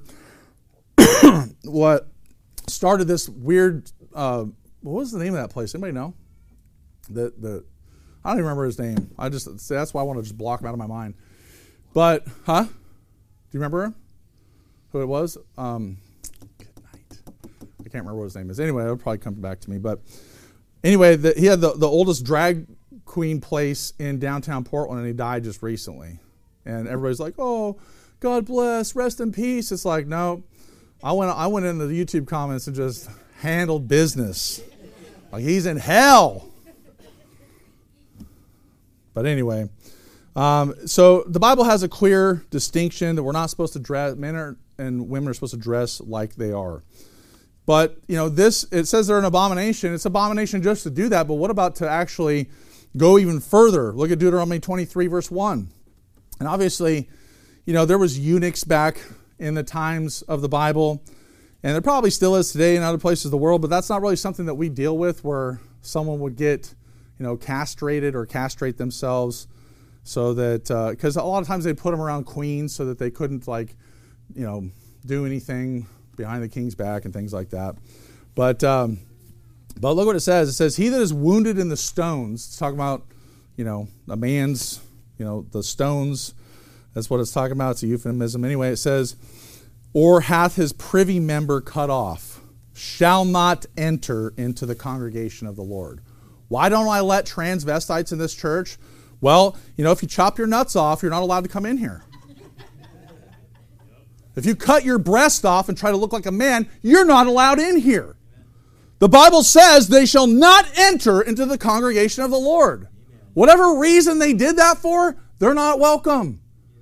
what started this weird, uh, what was the name of that place? Anybody know? The, the, I don't even remember his name. I just, that's why I want to just block him out of my mind. But, huh? Do you remember who it was? Um, good night. I can't remember what his name is. Anyway, it'll probably come back to me. But anyway, the, he had the, the oldest drag queen place in downtown Portland, and he died just recently. And everybody's like, oh, God bless, rest in peace. It's like, no. I went I went into the YouTube comments and just handled business. Like, he's in hell. But anyway, um, so the Bible has a clear distinction that we're not supposed to dress, men are, and women are supposed to dress like they are. But, you know, this, it says they're an abomination. It's abomination just to do that, but what about to actually go even further? Look at Deuteronomy twenty-three, verse one. And obviously, you know, there was eunuchs back in the times of the Bible, and there probably still is today in other places of the world, but that's not really something that we deal with, where someone would get, you know, castrated or castrate themselves so that, because uh, a lot of times they put them around queens so that they couldn't, like, you know, do anything behind the king's back and things like that. But um, but look what it says. It says, he that is wounded in the stones, it's talking about, you know, a man's, you know, the stones, that's what it's talking about. It's a euphemism. Anyway, it says, or hath his privy member cut off, shall not enter into the congregation of the Lord. Why don't I let transvestites in this church? Well, you know, if you chop your nuts off, you're not allowed to come in here. If you cut your breast off and try to look like a man, you're not allowed in here. The Bible says they shall not enter into the congregation of the Lord. Whatever reason they did that for, they're not welcome.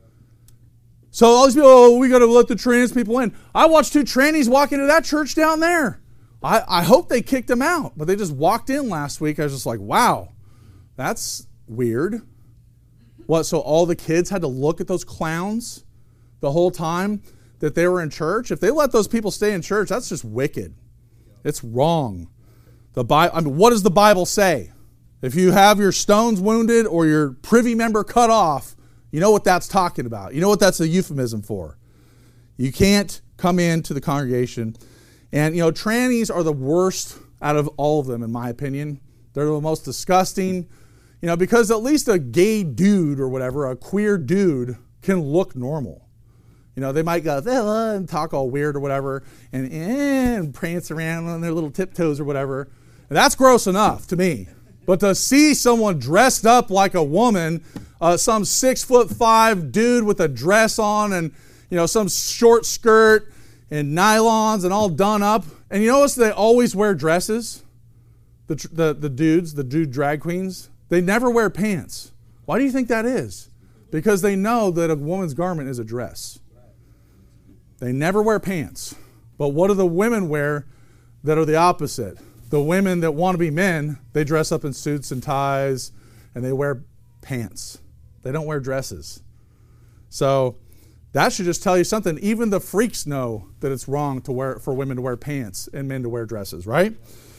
So all these people, oh, we got to let the trans people in. I watched two trannies walk into that church down there. I, I hope they kicked them out, but they just walked in last week. I was just like, wow, that's weird. What, so all the kids had to look at those clowns the whole time that they were in church? If they let those people stay in church, that's just wicked. It's wrong. The Bible, I mean, what does the Bible say? If you have your stones wounded or your privy member cut off, you know what that's talking about. You know what that's a euphemism for. You can't come into the congregation. And, you know, trannies are the worst out of all of them, in my opinion. They're the most disgusting, you know, because at least a gay dude or whatever, a queer dude, can look normal. You know, they might go ah, and talk all weird or whatever, and, and prance around on their little tiptoes or whatever. And that's gross enough to me. But to see someone dressed up like a woman, uh, some six foot five dude with a dress on, and, you know, some short skirt and nylons and all done up. And you notice they always wear dresses. The the the dudes, the dude drag queens, they never wear pants. Why do you think that is? Because they know that a woman's garment is a dress. They never wear pants. But what do the women wear that are the opposite? The women that want to be men, they dress up in suits and ties, and they wear pants. They don't wear dresses. So that should just tell you something. Even the freaks know that it's wrong to wear for women to wear pants and men to wear dresses, right?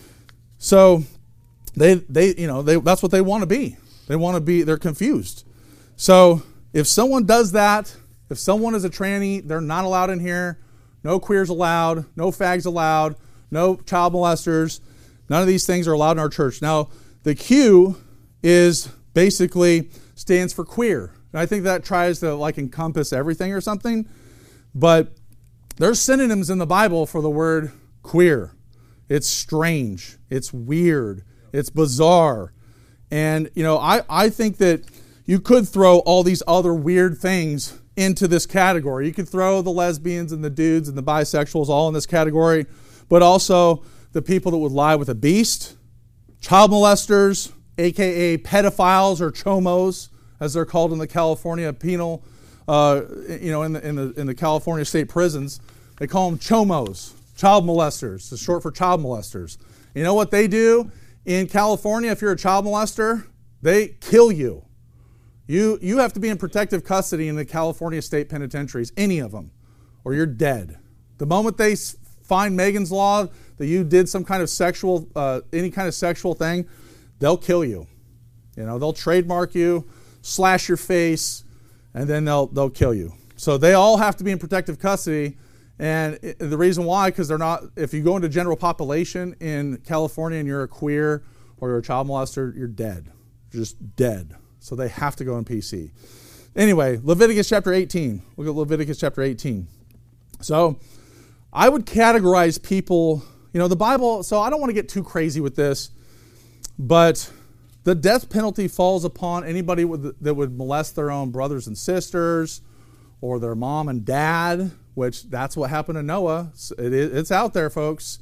So they they you know they that's what they want to be. They want to be. They're confused. So if someone does that, if someone is a tranny, they're not allowed in here. No queers allowed. No fags allowed. No child molesters. None of these things are allowed in our church. Now, the Q is basically stands for queer. And I think that tries to like encompass everything or something. But there's synonyms in the Bible for the word queer. It's strange. It's weird. It's bizarre. And, you know, I, I think that you could throw all these other weird things into this category. You could throw the lesbians and the dudes and the bisexuals all in this category, but also the people that would lie with a beast, child molesters, aka pedophiles or chomos, as they're called in the California penal, uh, you know, in the in the in the California state prisons, they call them chomos, child molesters. It's short for child molesters. You know what they do in California? If you're a child molester, they kill you. You you have to be in protective custody in the California state penitentiaries, any of them, or you're dead. The moment they find Megan's Law that you did some kind of sexual, uh, any kind of sexual thing, they'll kill you. You know, they'll trademark you, slash your face, and then they'll they'll kill you. So they all have to be in protective custody, and it, the reason why, because they're not. If you go into general population in California and you're a queer or you're a child molester, you're dead, you're just dead. So they have to go in P C. Anyway, Leviticus chapter eighteen. Look at Leviticus chapter eighteen. So I would categorize people you know, the Bible, so I don't want to get too crazy with this, but the death penalty falls upon anybody with, that would molest their own brothers and sisters or their mom and dad, which that's what happened to Noah. It is, it's out there, folks.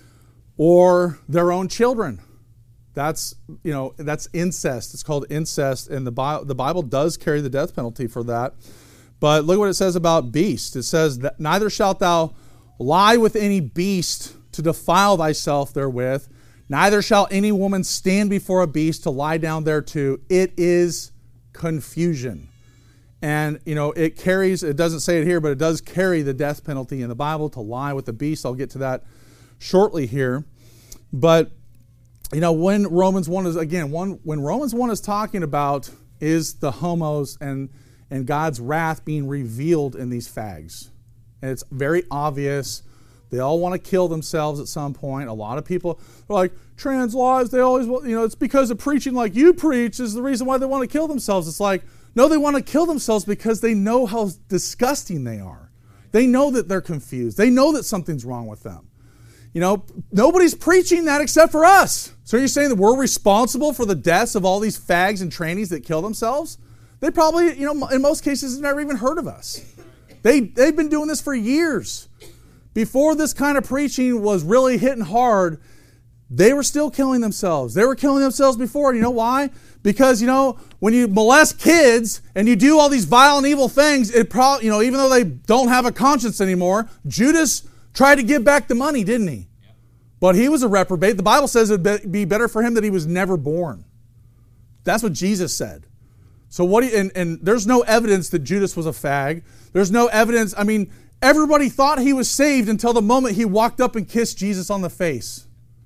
Or their own children. That's, you know, that's incest. It's called incest, and the Bible, the Bible does carry the death penalty for that. But look what it says about beast. It says that neither shalt thou lie with any beast to defile thyself therewith, neither shall any woman stand before a beast to lie down thereto. It is confusion. And, you know, it carries, it doesn't say it here, but it does carry the death penalty in the Bible to lie with the beast. I'll get to that shortly here. But, you know, when Romans one is, again, one, when Romans one is talking about is the homos and, and God's wrath being revealed in these fags. And it's very obvious. They all want to kill themselves at some point. A lot of people are like, trans lives, they always, you know, it's because of preaching like you preach is the reason why they want to kill themselves. It's like, no, they want to kill themselves because they know how disgusting they are. They know that they're confused. They know that something's wrong with them. You know, nobody's preaching that except for us. So you're saying that we're responsible for the deaths of all these fags and trannies that kill themselves? They probably, you know, in most cases have never even heard of us. They, they've been doing this for years. Before this kind of preaching was really hitting hard, they were still killing themselves. They were killing themselves before. You know why? Because, you know, when you molest kids and you do all these vile and evil things, it probably, you know, even though they don't have a conscience anymore, Judas tried to give back the money, didn't he? Yeah. But he was a reprobate. The Bible says it would be better for him that he was never born. That's what Jesus said. So what? Do you, and, and there's no evidence that Judas was a fag. There's no evidence. I mean, everybody thought he was saved until the moment he walked up and kissed Jesus on the face.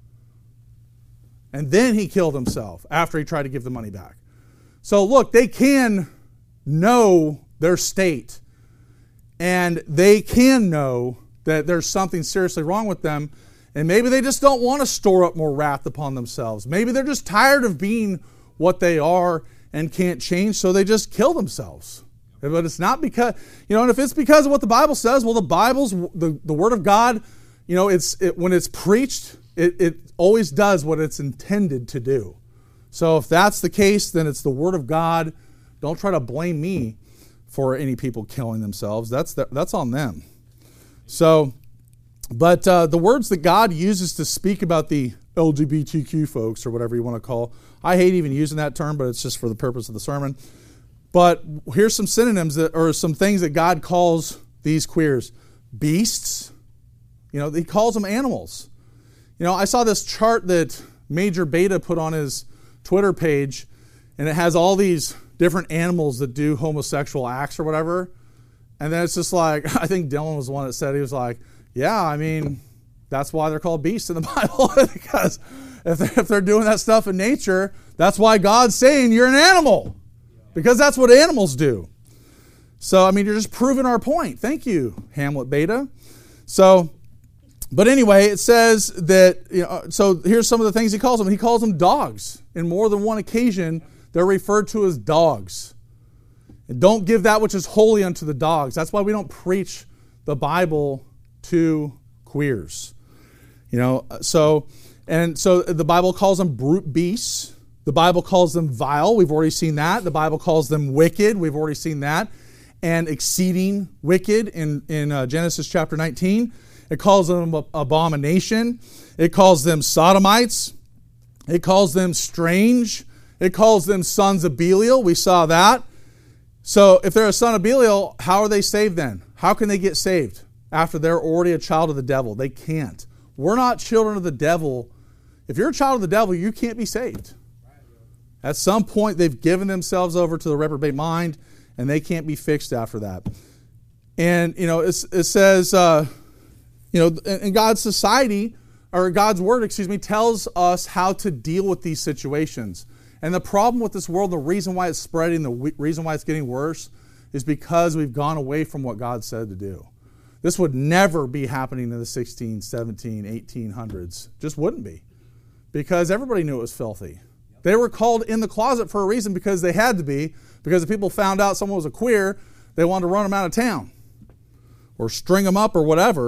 And then he killed himself after he tried to give the money back. So look, they can know their state. And they can know that there's something seriously wrong with them. And maybe they just don't want to store up more wrath upon themselves. Maybe they're just tired of being what they are and can't change, so they just kill themselves. But it's not because, you know, and if it's because of what the Bible says, well, the Bible's, the, the Word of God, you know, it's it, when it's preached, it, it always does what it's intended to do. So if that's the case, then it's the Word of God. Don't try to blame me for any people killing themselves. That's the, that's on them. So, but uh, the words that God uses to speak about the L G B T Q folks, or whatever you want to call, I hate even using that term, but it's just for the purpose of the sermon. But here's some synonyms that, or some things that God calls these queers. Beasts. You know, he calls them animals. You know, I saw this chart that Major Beta put on his Twitter page, and it has all these different animals that do homosexual acts or whatever. And then it's just like, I think Dylan was the one that said, he was like, yeah, I mean, that's why they're called beasts in the Bible. Because if they're, if they're doing that stuff in nature, that's why God's saying you're an animal. Because that's what animals do. So, I mean, you're just proving our point. Thank you, Hamlet Beta. So, but anyway, it says that, you know, so here's some of the things he calls them. He calls them dogs. In more than one occasion, they're referred to as dogs. And don't give that which is holy unto the dogs. That's why we don't preach the Bible to queers. You know, so, and so the Bible calls them brute beasts. The Bible calls them vile. We've already seen that. The Bible calls them wicked. We've already seen that. And exceeding wicked in, in uh, Genesis chapter nineteen. It calls them abomination. It calls them sodomites. It calls them strange. It calls them sons of Belial. We saw that. So if they're a son of Belial, how are they saved then? How can they get saved after they're already a child of the devil? They can't. We're not children of the devil. If you're a child of the devil, you can't be saved. At some point, they've given themselves over to the reprobate mind, and they can't be fixed after that. And, you know, it, it says, uh, you know, in God's society, or God's word, excuse me, tells us how to deal with these situations. And the problem with this world, the reason why it's spreading, the reason why it's getting worse, is because we've gone away from what God said to do. This would never be happening in the sixteen, seventeen, eighteen hundreds. Just wouldn't be. Because everybody knew it was filthy. They were called in the closet for a reason, because they had to be. Because if people found out someone was a queer, they wanted to run them out of town. Or string them up or whatever.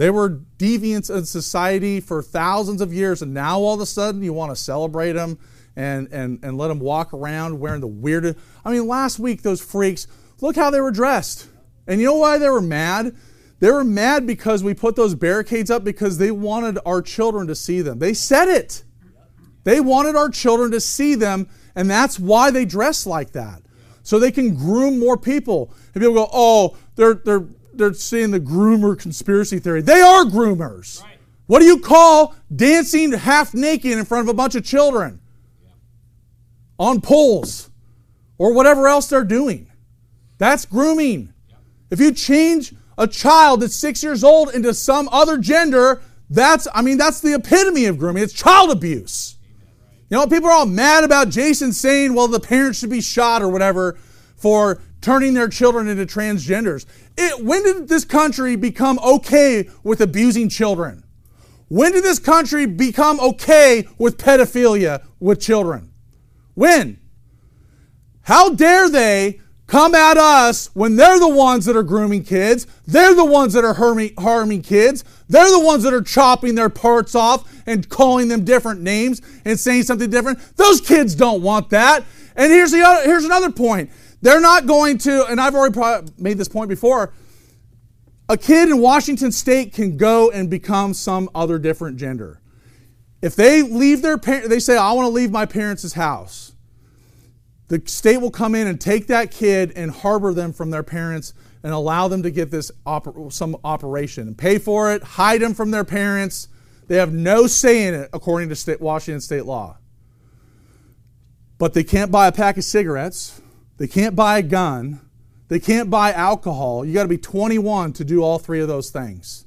They were deviants in society for thousands of years, and now all of a sudden you want to celebrate them and, and, and let them walk around wearing the weirdest... I mean, last week, those freaks, look how they were dressed. And you know why they were mad? They were mad because we put those barricades up because they wanted our children to see them. They said it. They wanted our children to see them, and that's why they dress like that. So they can groom more people. And people go, oh, they're they're they're seeing the groomer conspiracy theory. They are groomers. Right. What do you call dancing half naked in front of a bunch of children? Yeah. On poles or whatever else they're doing. That's grooming. Yeah. If you change a child that's six years old into some other gender, that's, I mean, that's the epitome of grooming. It's child abuse. You know, people are all mad about Jason saying, well, the parents should be shot or whatever for turning their children into transgenders. It, when did this country become okay with abusing children? When did this country become okay with pedophilia with children? When? How dare they come at us when they're the ones that are grooming kids, they're the ones that are harming, harming kids, they're the ones that are chopping their parts off and calling them different names and saying something different. Those kids don't want that. And here's the other, here's another point. They're not going to, and I've already probably made this point before, a kid in Washington State can go and become some other different gender. If they leave their parents, they say, I want to leave my parents' house. The state will come in and take that kid and harbor them from their parents and allow them to get this oper- some operation and pay for it, hide them from their parents. They have no say in it according to state, Washington state law. But they can't buy a pack of cigarettes. They can't buy a gun. They can't buy alcohol. You got to be twenty-one to do all three of those things.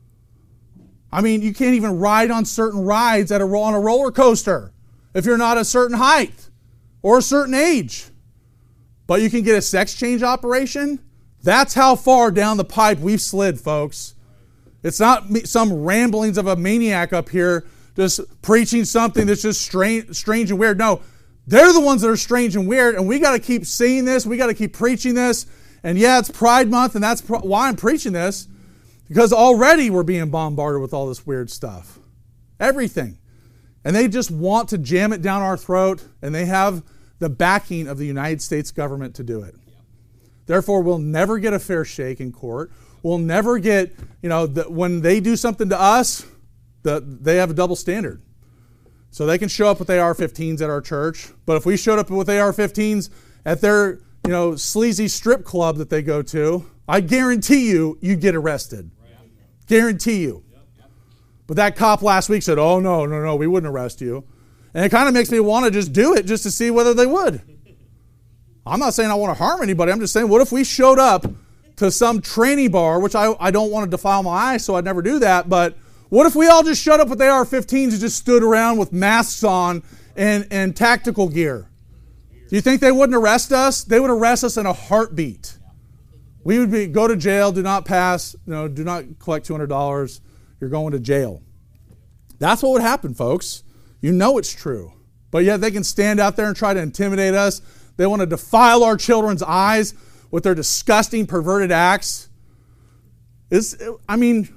I mean, you can't even ride on certain rides at a, on a roller coaster if you're not a certain height or a certain age. But you can get a sex change operation. That's how far down the pipe we've slid, folks. It's not some ramblings of a maniac up here just preaching something that's just strange, strange and weird. No, they're the ones that are strange and weird, and we got to keep seeing this. We got to keep preaching this. And yeah, it's Pride Month, and that's pro- why I'm preaching this, because already we're being bombarded with all this weird stuff. Everything. And they just want to jam it down our throat, and they have the backing of the United States government to do it. Therefore, we'll never get a fair shake in court. We'll never get, you know, the, when they do something to us, the, they have a double standard. So they can show up with A R fifteens at our church, but if we showed up with A R fifteens at their, you know, sleazy strip club that they go to, I guarantee you, you'd get arrested. Guarantee you. But that cop last week said, oh, no, no, no, we wouldn't arrest you. And it kind of makes me want to just do it just to see whether they would. I'm not saying I want to harm anybody. I'm just saying, what if we showed up to some training bar, which I, I don't want to defile my eyes, so I'd never do that, but what if we all just showed up with A R fifteens and just stood around with masks on and, and tactical gear? Do you think they wouldn't arrest us? They would arrest us in a heartbeat. We would be go to jail, do not pass, you know, do not collect two hundred dollars. You're going to jail. That's what would happen, folks. You know it's true. But yet they can stand out there and try to intimidate us. They want to defile our children's eyes with their disgusting, perverted acts. It's, I mean,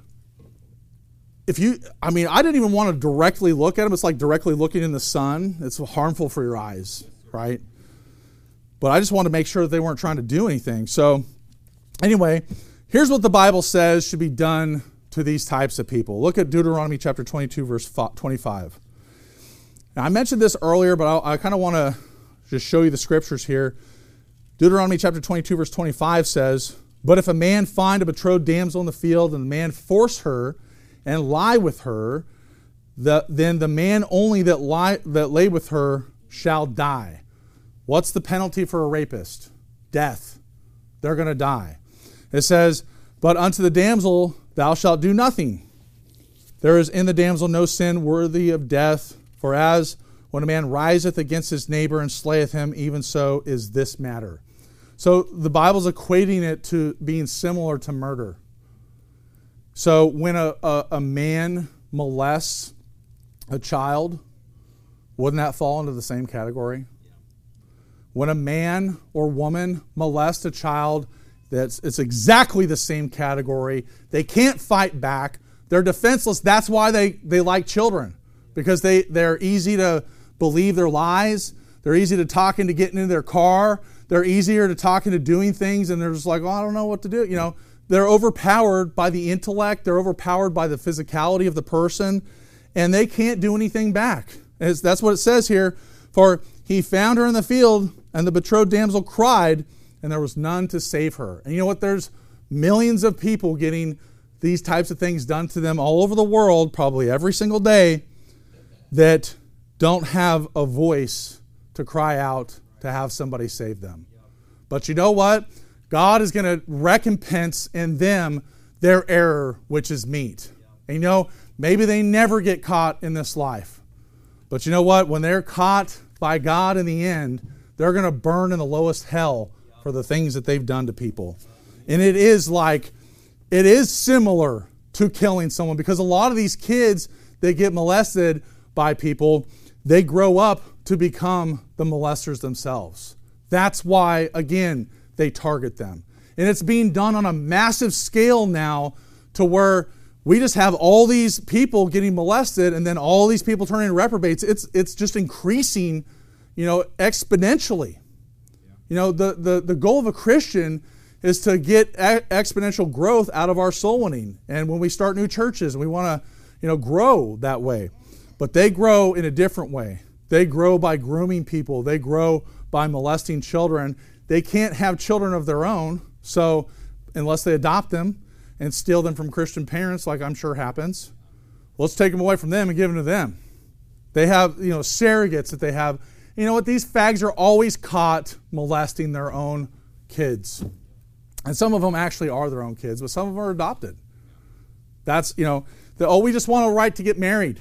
if you, I mean, I didn't even want to directly look at them. It's like directly looking in the sun. It's harmful for your eyes, right? But I just wanted to make sure that they weren't trying to do anything. So anyway, here's what the Bible says should be done to these types of people. Look at Deuteronomy chapter twenty-two, verse twenty-five. Now, I mentioned this earlier, but I, I kind of want to just show you the scriptures here. Deuteronomy chapter twenty-two, verse twenty-five says, but if a man find a betrothed damsel in the field, and the man force her and lie with her, the, then the man only that, lie, that lay with her shall die. What's the penalty for a rapist? Death. They're going to die. It says, but unto the damsel thou shalt do nothing. There is in the damsel no sin worthy of death, for as when a man riseth against his neighbor and slayeth him, even so is this matter. So the Bible's equating it to being similar to murder. So when a, a, a man molests a child, wouldn't that fall into the same category? When a man or woman molests a child, that's it's exactly the same category. They can't fight back. They're defenseless. That's why they, they like children, because they, they're easy to believe their lies. They're easy to talk into getting in their car. They're easier to talk into doing things, and they're just like, oh, I don't know what to do. You know, they're overpowered by the intellect. They're overpowered by the physicality of the person, and they can't do anything back. It's, that's what it says here. For he found her in the field, and the betrothed damsel cried, and there was none to save her. And you know what? There's millions of people getting these types of things done to them all over the world, probably every single day, that don't have a voice to cry out to have somebody save them. But you know what? God is going to recompense in them their error, which is meat. And you know, maybe they never get caught in this life. But you know what? When they're caught by God in the end, they're going to burn in the lowest hell for the things that they've done to people. And it is like, it is similar to killing someone, because a lot of these kids that get molested by people, they grow up to become the molesters themselves. That's why, again, they target them. And it's being done on a massive scale now, to where we just have all these people getting molested, and then all these people turning into reprobates. It's it's just increasing, you know, exponentially. You know, the, the, the goal of a Christian is to get e- exponential growth out of our soul winning. And when we start new churches, we want to, you know, grow that way. But they grow in a different way. They grow by grooming people. They grow by molesting children. They can't have children of their own, so unless they adopt them and steal them from Christian parents, like I'm sure happens, well, let's take them away from them and give them to them. They have, you know, surrogates that they have. You know what? These fags are always caught molesting their own kids. And some of them actually are their own kids, but some of them are adopted. That's, you know, the, oh, we just want a right to get married.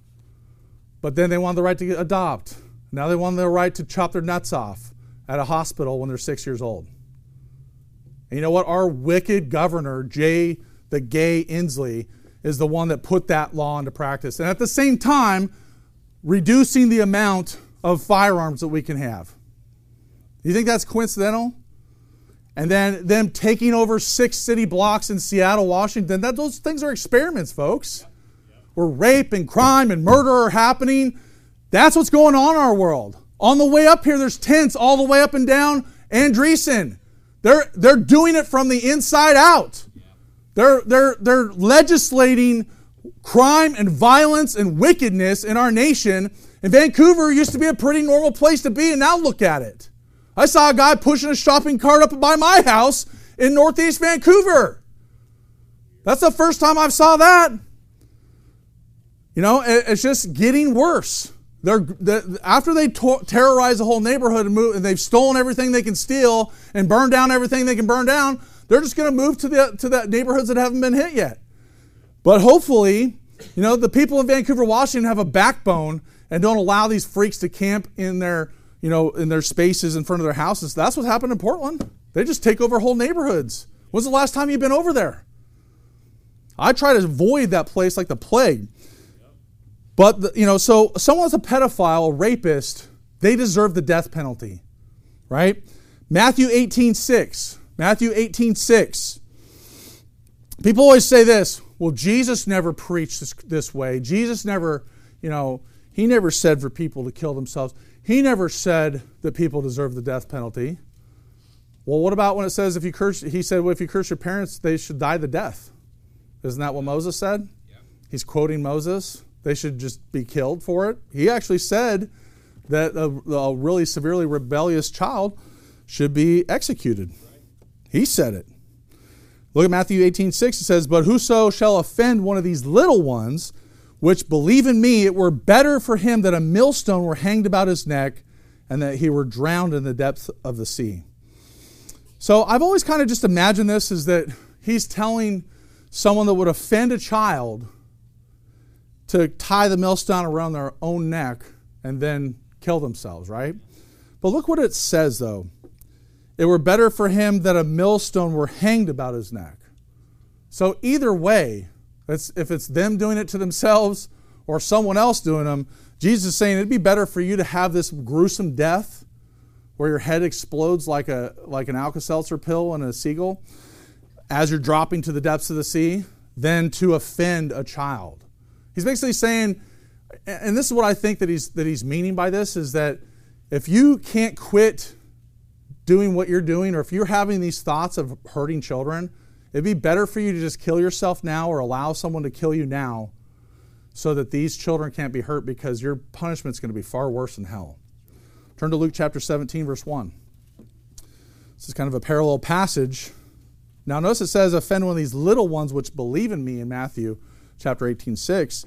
But then they want the right to get, adopt. Now they want the right to chop their nuts off at a hospital when they're six years old. And you know what? Our wicked governor, Jay the Gay Inslee, is the one that put that law into practice. And at the same time, reducing the amount of firearms that we can have. Do you think that's coincidental? And then them taking over six city blocks in Seattle, Washington, that those things are experiments, folks. Where rape and crime and murder are happening. That's what's going on in our world. On the way up here, there's tents all the way up and down Andreessen. They're they're doing it from the inside out. They're they're they're legislating crime and violence and wickedness in our nation. And Vancouver used to be a pretty normal place to be, and now look at it. I saw a guy pushing a shopping cart up by my house in Northeast Vancouver. That's the first time I've saw that. You know, it's just getting worse. They're, they're after they to- terrorize the whole neighborhood and, move, and they've stolen everything they can steal and burn down everything they can burn down, they're just going to move to the to the neighborhoods that haven't been hit yet. But hopefully, you know, the people of Vancouver, Washington have a backbone and don't allow these freaks to camp in their, you know, in their spaces in front of their houses. That's what happened in Portland. They just take over whole neighborhoods. When's the last time you've been over there? I try to avoid that place like the plague. But, the, you know, so someone that's a pedophile, a rapist, they deserve the death penalty, right? Matthew eighteen six. Matthew eighteen six. People always say this, well, Jesus never preached this, this way. Jesus never, you know, he never said for people to kill themselves. He never said that people deserve the death penalty. Well, what about when it says if you curse, he said, well, if you curse your parents, they should die the death. Isn't that what Moses said? Yeah. He's quoting Moses. They should just be killed for it. He actually said that a, a really severely rebellious child should be executed. Right. He said it. Look at Matthew eighteen six. It says, but whoso shall offend one of these little ones, which believe in me, it were better for him that a millstone were hanged about his neck and that he were drowned in the depth of the sea. So I've always kind of just imagined this as that he's telling someone that would offend a child to tie the millstone around their own neck and then kill themselves, right? But look what it says, though. It were better for him that a millstone were hanged about his neck. So either way, it's, if it's them doing it to themselves or someone else doing them, Jesus is saying it'd be better for you to have this gruesome death where your head explodes like a like an Alka-Seltzer pill in a seagull as you're dropping to the depths of the sea, than to offend a child. He's basically saying, and this is what I think that he's that he's meaning by this, is that if you can't quit doing what you're doing, or if you're having these thoughts of hurting children, it'd be better for you to just kill yourself now or allow someone to kill you now so that these children can't be hurt, because your punishment's going to be far worse than hell. Turn to Luke chapter seventeen, verse one. This is kind of a parallel passage. Now notice it says, offend one of these little ones which believe in me in Matthew chapter eighteen, six.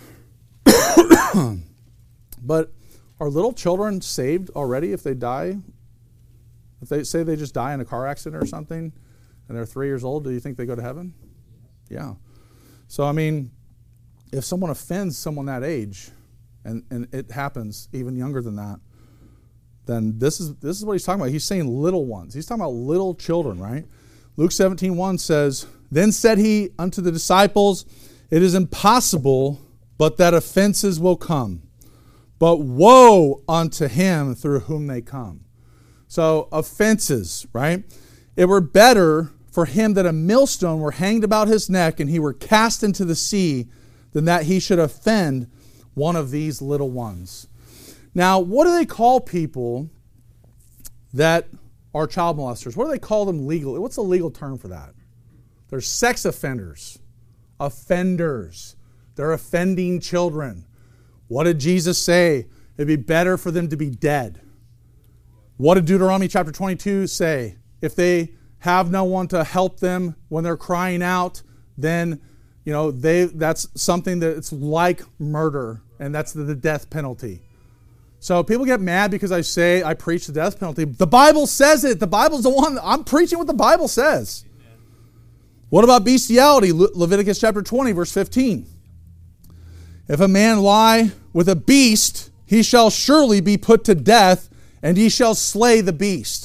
But are little children saved already if they die? If they say they just die in a car accident or something and they're three years old, do you think they go to heaven? Yeah. So, I mean, if someone offends someone that age, and, and it happens even younger than that, then this is this is what he's talking about. He's saying little ones. He's talking about little children, right? Luke seventeen, one says, then said he unto the disciples, it is impossible but that offenses will come. But woe unto him through whom they come. So offenses, right? It were better for him that a millstone were hanged about his neck and he were cast into the sea than that he should offend one of these little ones. Now, what do they call people that are child molesters? What do they call them legally? What's the legal term for that? They're sex offenders. Offenders. They're offending children. What did Jesus say? It'd be better for them to be dead. What did Deuteronomy chapter twenty-two say? If they have no one to help them when they're crying out, then you know they that's something that's like murder, and that's the, the death penalty. So people get mad because I say I preach the death penalty. The Bible says it. The Bible's the one. I'm preaching what the Bible says. Amen. What about bestiality? Le- Leviticus chapter twenty, verse fifteen. If a man lie with a beast, he shall surely be put to death, and he shall slay the beast.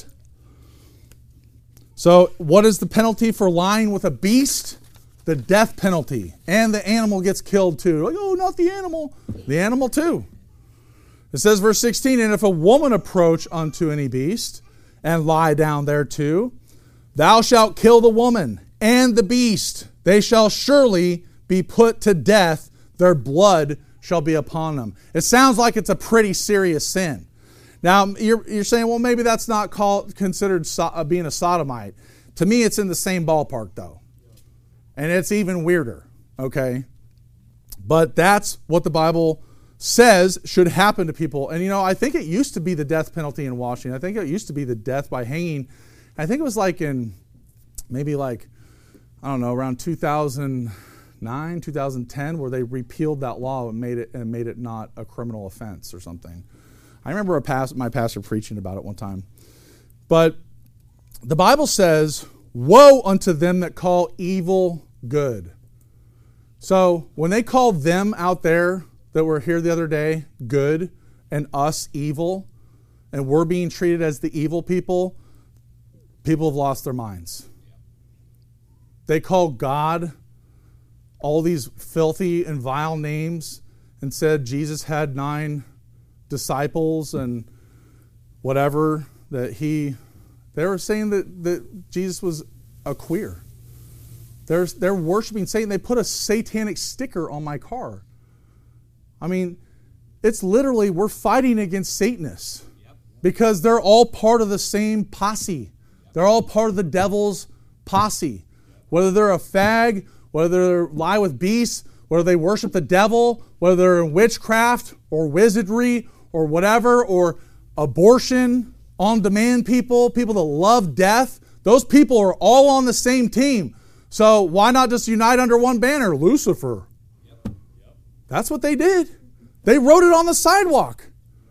So what is the penalty for lying with a beast? The death penalty. And the animal gets killed too. Like, oh, not the animal. The animal too. It says, verse sixteen, and if a woman approach unto any beast and lie down thereto, thou shalt kill the woman and the beast. They shall surely be put to death. Their blood shall be upon them. It sounds like it's a pretty serious sin. Now, you're, you're saying, well, maybe that's not called considered so, uh, being a sodomite. To me, it's in the same ballpark, though. And it's even weirder, okay? But that's what the Bible says should happen to people. And, you know, I think it used to be the death penalty in Washington. I think it used to be the death by hanging. I think it was like in maybe like, I don't know, around two thousand nine, two thousand ten, where they repealed that law and made it and made it not a criminal offense or something. I remember a past, my pastor preaching about it one time. But the Bible says, woe unto them that call evil good. So when they call them out there that were here the other day good and us evil, and we're being treated as the evil people, people have lost their minds. They call God all these filthy and vile names and said Jesus had nine disciples and whatever, that he, they were saying that, that Jesus was a queer. They're, they're worshiping Satan. They put a satanic sticker on my car. I mean, it's literally, we're fighting against Satanists because they're all part of the same posse. They're all part of the devil's posse. Whether they're a fag, whether they lie with beasts, whether they worship the devil, whether they're in witchcraft or wizardry or whatever, or abortion, on-demand people, people that love death, those people are all on the same team. So why not just unite under one banner? Lucifer. Yep. Yep. That's what they did. They wrote it on the sidewalk.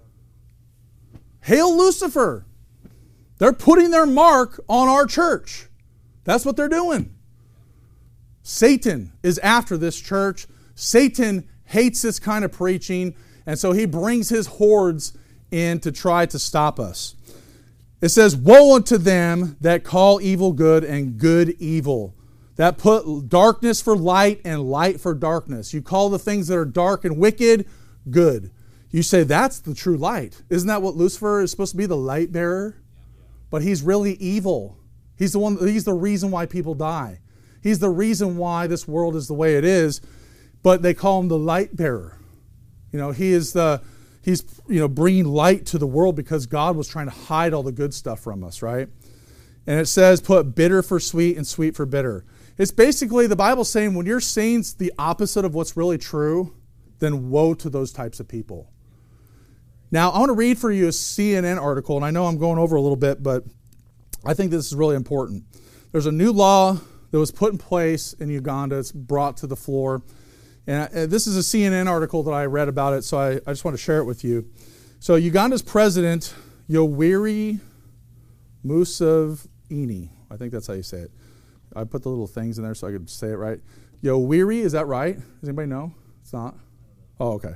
Hail Lucifer. They're putting their mark on our church. That's what they're doing. Satan is after this church. Satan hates this kind of preaching, and so he brings his hordes in to try to stop us. It says, woe unto them that call evil good and good evil, that put darkness for light and light for darkness. You call the things that are dark and wicked good. You say that's the true light. Isn't that what Lucifer is supposed to be, the light bearer? But he's really evil. He's the one. He's the reason why people die. He's the reason why this world is the way it is, but they call him the light bearer. You know, he is the, he's, you know, bringing light to the world because God was trying to hide all the good stuff from us, right? And it says, put bitter for sweet and sweet for bitter. It's basically the Bible saying when you're saying the opposite of what's really true, then woe to those types of people. Now, I want to read for you a C N N article, and I know I'm going over a little bit, but I think this is really important. There's a new law that was put in place in Uganda. It's brought to the floor. And this is a C N N article that I read about it, so I, I just want to share it with you. So Uganda's president, Yoweri Museveni, I think that's how you say it. I put the little things in there so I could say it right. Yoweri, is that right? Does anybody know? It's not? Oh, okay.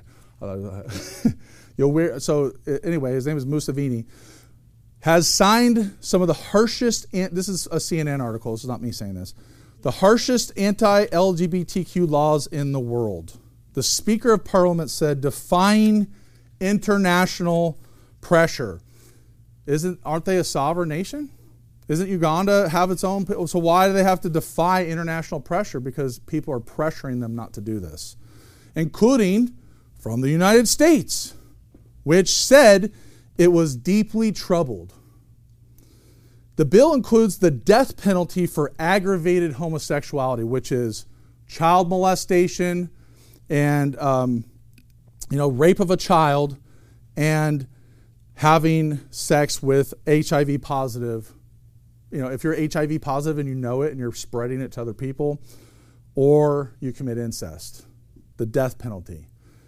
Yoweri, so anyway, his name is Museveni. Has signed some of the harshest, this is a C N N article, this is not me saying this, the harshest anti-L G B T Q laws in the world. The Speaker of Parliament said, defying international pressure. Isn't, aren't they a sovereign nation? Isn't Uganda have its own, so why do they have to defy international pressure? Because people are pressuring them not to do this. Including from the United States, which said it was deeply troubled. The bill includes the death penalty for aggravated homosexuality, which is child molestation and um, you know, rape of a child and having sex with H I V positive. You know, if you're H I V positive and you know it and you're spreading it to other people, or you commit incest, the death penalty.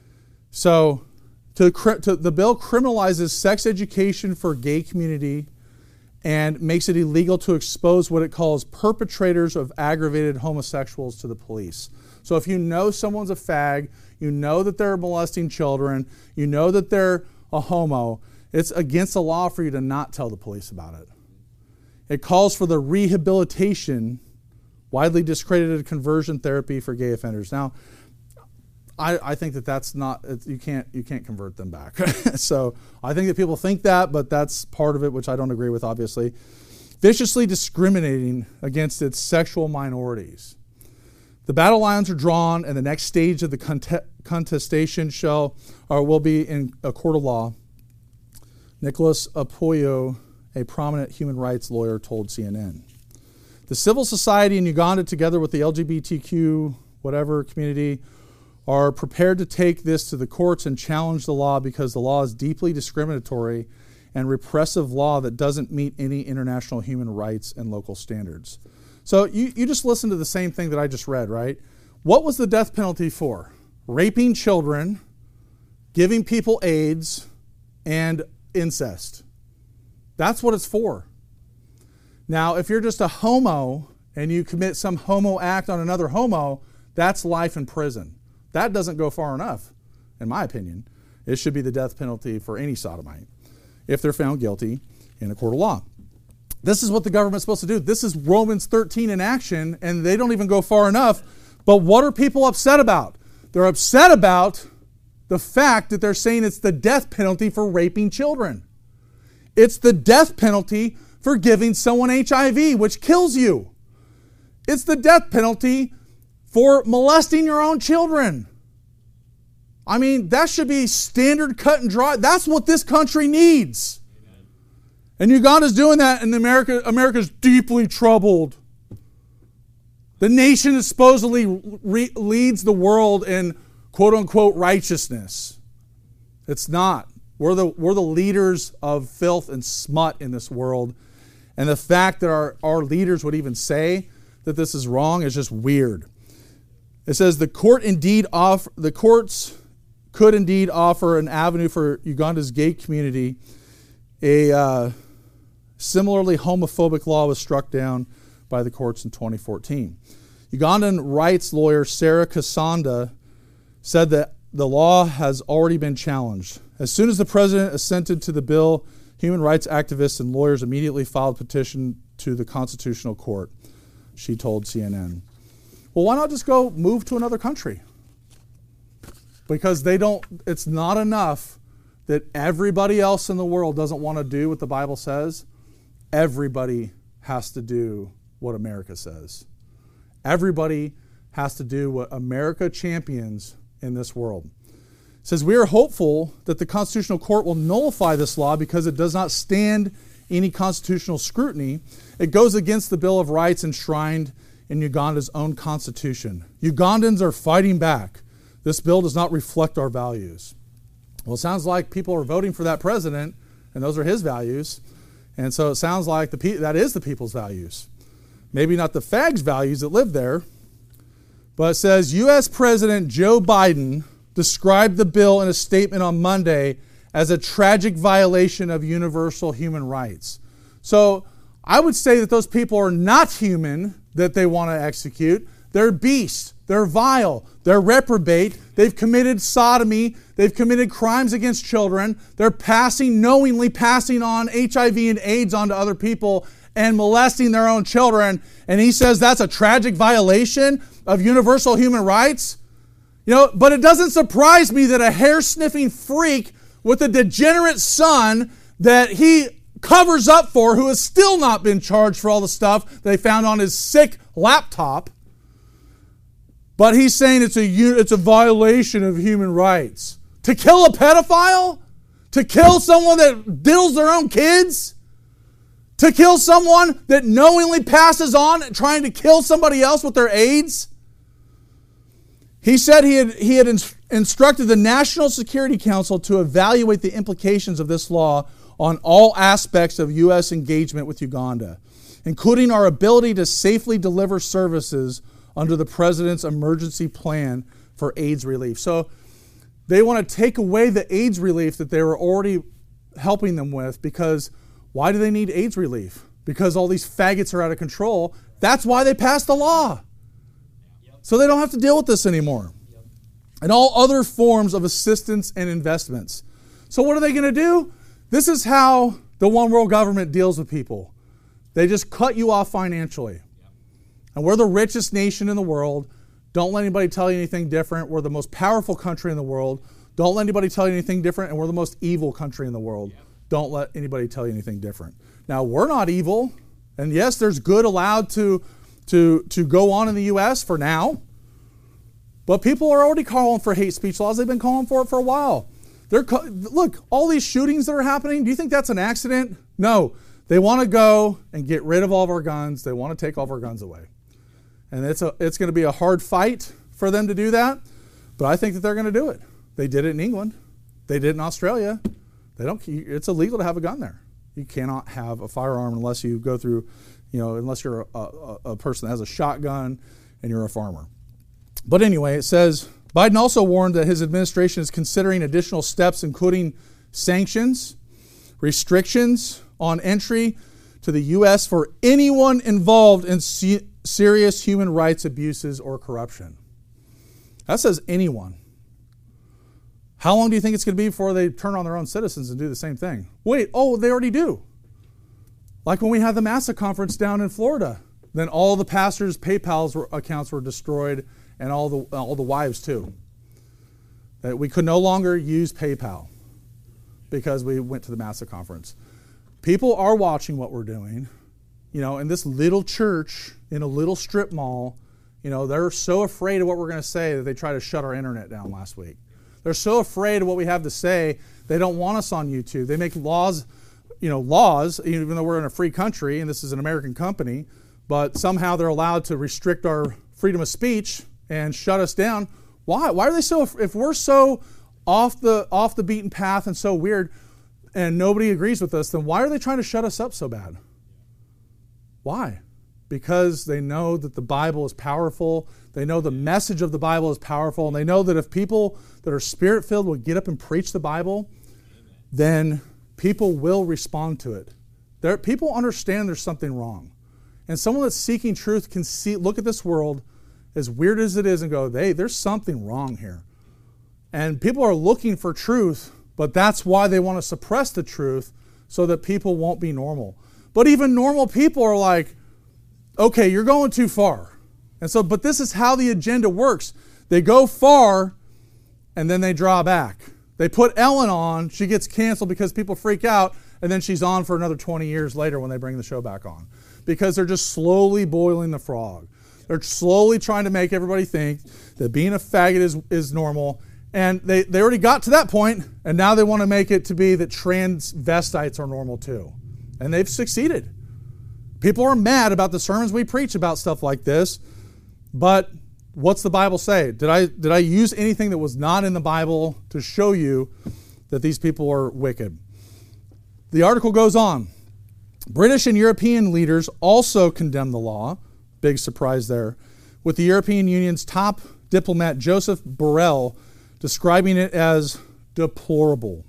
So to, to, the bill criminalizes sex education for gay community and makes it illegal to expose what it calls perpetrators of aggravated homosexuals to the police. So if you know someone's a fag, you know that they're molesting children, you know that they're a homo, it's against the law for you to not tell the police about it. It calls for the rehabilitation, widely discredited conversion therapy for gay offenders. Now, I, I think that that's not, you can't, you can't convert them back. So I think that people think that, but that's part of it, which I don't agree with, obviously. Viciously discriminating against its sexual minorities. The battle lines are drawn, and the next stage of the cont- contestation shall or will be in a court of law. Nicholas Apoyo, a prominent human rights lawyer, told C N N. The civil society in Uganda, together with the L G B T Q whatever community, are prepared to take this to the courts and challenge the law because the law is deeply discriminatory and repressive law that doesn't meet any international human rights and local standards. So you, you just listen to the same thing that I just read, right? What was the death penalty for? Raping children, giving people AIDS, and incest. That's what it's for. Now, if you're just a homo and you commit some homo act on another homo, that's life in prison. That doesn't go far enough, in my opinion. It should be the death penalty for any sodomite if they're found guilty in a court of law. This is what the government's supposed to do. This is Romans thirteen in action, and they don't even go far enough. But what are people upset about? They're upset about the fact that they're saying it's the death penalty for raping children. It's the death penalty for giving someone H I V, which kills you. It's the death penalty for molesting your own children. I mean, that should be standard cut and dry. That's what this country needs. Amen. And Uganda's doing that, and America, America's deeply troubled. The nation that supposedly re- leads the world in quote-unquote righteousness. It's not. We're the, we're the leaders of filth and smut in this world. And the fact that our, our leaders would even say that this is wrong is just weird. It says the court indeed offer, the courts could indeed offer an avenue for Uganda's gay community. A uh, similarly homophobic law was struck down by the courts in twenty fourteen. Ugandan rights lawyer Sarah Kasanda said that the law has already been challenged. As soon as the president assented to the bill, human rights activists and lawyers immediately filed a petition to the Constitutional Court, she told C N N. Well, why not just go move to another country? Because they don't, it's not enough that everybody else in the world doesn't want to do what the Bible says. Everybody has to do what America says. Everybody has to do what America champions in this world. It says, we are hopeful that the Constitutional Court will nullify this law because it does not stand any constitutional scrutiny. It goes against the Bill of Rights enshrined in Uganda's own constitution. Ugandans are fighting back. This bill does not reflect our values. Well, it sounds like people are voting for that president, and those are his values. And so it sounds like the pe- that is the people's values. Maybe not the fags' values that live there, but it says U S President Joe Biden described the bill in a statement on Monday as a tragic violation of universal human rights. So I would say that those people are not human that they want to execute. They're beasts. They're vile. They're reprobate. They've committed sodomy. They've committed crimes against children. They're passing, knowingly passing on H I V and AIDS onto other people and molesting their own children. And he says that's a tragic violation of universal human rights. You know, but it doesn't surprise me that a hair-sniffing freak with a degenerate son that he covers up for, who has still not been charged for all the stuff they found on his sick laptop, but he's saying it's a it's a violation of human rights. To kill a pedophile? To kill someone that diddles their own kids? To kill someone that knowingly passes on trying to kill somebody else with their AIDS? He said he had, he had inst- instructed the National Security Council to evaluate the implications of this law on all aspects of U S engagement with Uganda, including our ability to safely deliver services under the President's emergency plan for AIDS relief. So they want to take away the AIDS relief that they were already helping them with, because why do they need AIDS relief? Because all these faggots are out of control. That's why they passed the law. So they don't have to deal with this anymore. And all other forms of assistance and investments. So what are they going to do? This is how the one world government deals with people. They just cut you off financially. And we're the richest nation in the world. Don't let anybody tell you anything different. We're the most powerful country in the world. Don't let anybody tell you anything different. And we're the most evil country in the world. Don't let anybody tell you anything different. Now, we're not evil. And yes, there's good allowed to, to, to go on in the U S for now. But people are already calling for hate speech laws. They've been calling for it for a while. They're co- look, all these shootings that are happening, do you think that's an accident? No. They want to go and get rid of all of our guns. They want to take all of our guns away. And it's a, it's going to be a hard fight for them to do that, but I think that they're going to do it. They did it in England. They did it in Australia. They don't. It's illegal to have a gun there. You cannot have a firearm unless you go through, you know, unless you're a, a, a person that has a shotgun and you're a farmer. But anyway, it says, Biden also warned that his administration is considering additional steps, including sanctions, restrictions on entry to the U S for anyone involved in se- serious human rights abuses or corruption. That says anyone. How long do you think it's going to be before they turn on their own citizens and do the same thing? Wait, oh, they already do. Like when we had the Massa conference down in Florida. Then all the pastors' PayPal accounts were destroyed, and all the all the wives too. That we could no longer use PayPal because we went to the Massa conference. People are watching what we're doing. You know, in this little church, in a little strip mall, you know, they're so afraid of what we're going to say that they try to shut our internet down last week. They're so afraid of what we have to say, they don't want us on YouTube. They make laws, you know, laws, even though we're in a free country and this is an American company, but somehow they're allowed to restrict our freedom of speech and shut us down. Why? Why are they so, if we're so off the off the beaten path and so weird and nobody agrees with us, then why are they trying to shut us up so bad? Why? Because they know that the Bible is powerful. They know the message of the Bible is powerful. And they know that if people that are spirit-filled will get up and preach the Bible, then people will respond to it. There, people understand there's something wrong. And someone that's seeking truth can see, look at this world, as weird as it is, and go, hey, there's something wrong here. And people are looking for truth, but that's why they want to suppress the truth so that people won't be normal. But even normal people are like, okay, you're going too far. And so, but this is how the agenda works. They go far, and then they draw back. They put Ellen on, she gets canceled because people freak out, and then she's on for another twenty years later when they bring the show back on. Because they're just slowly boiling the frog. They're slowly trying to make everybody think that being a faggot is, is normal. And they, they already got to that point, and now they want to make it to be that transvestites are normal too. And they've succeeded. People are mad about the sermons we preach about stuff like this, but what's the Bible say? Did I, did I use anything that was not in the Bible to show you that these people are wicked? The article goes on. British and European leaders also condemn the law. Big surprise there. With the European Union's top diplomat Joseph Borrell describing it as deplorable.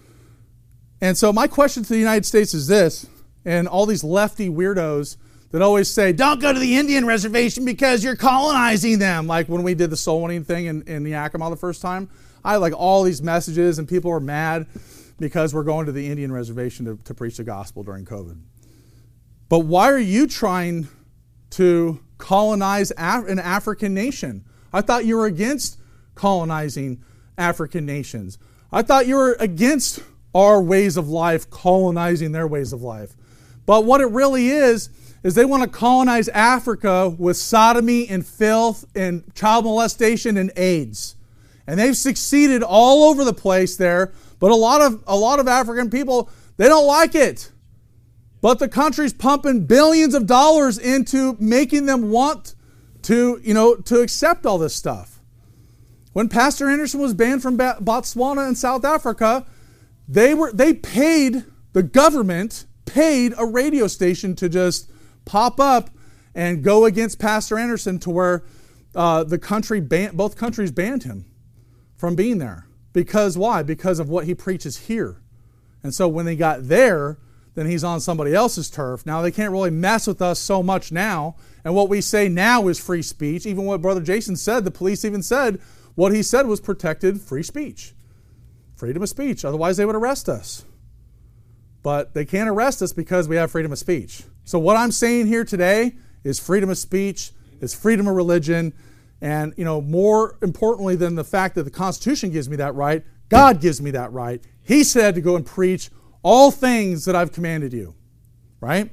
And so my question to the United States is this, and all these lefty weirdos that always say, don't go to the Indian reservation because you're colonizing them. Like when we did the soul winning thing in, in Yakima the first time, I had like all these messages and people were mad because we're going to the Indian reservation to, to preach the gospel during COVID. But why are you trying to colonize Af- an African nation? I thought you were against colonizing African nations. I thought you were against our ways of life, colonizing their ways of life. But what it really is, is they want to colonize Africa with sodomy and filth and child molestation and AIDS. And they've succeeded all over the place there, but a lot of a lot of African people, they don't like it. But the country's pumping billions of dollars into making them want to, you know, to accept all this stuff. When Pastor Anderson was banned from Botswana and South Africa, they were they paid, the government paid a radio station to just pop up and go against Pastor Anderson to where uh, the country ban- both countries banned him from being there. Because why? Because of what he preaches here. And so when they got there, then he's on somebody else's turf. Now they can't really mess with us so much now. And what we say now is free speech. Even what Brother Jason said, the police even said what he said was protected free speech. Freedom of speech. Otherwise they would arrest us. But they can't arrest us because we have freedom of speech. So what I'm saying here today is freedom of speech, is freedom of religion, and you know, more importantly than the fact that the Constitution gives me that right, God gives me that right. He said to go and preach all things that I've commanded you. Right?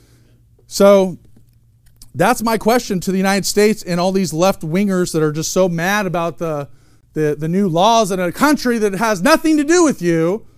So that's my question to the United States and all these left-wingers that are just so mad about the, the, the new laws in a country that has nothing to do with you.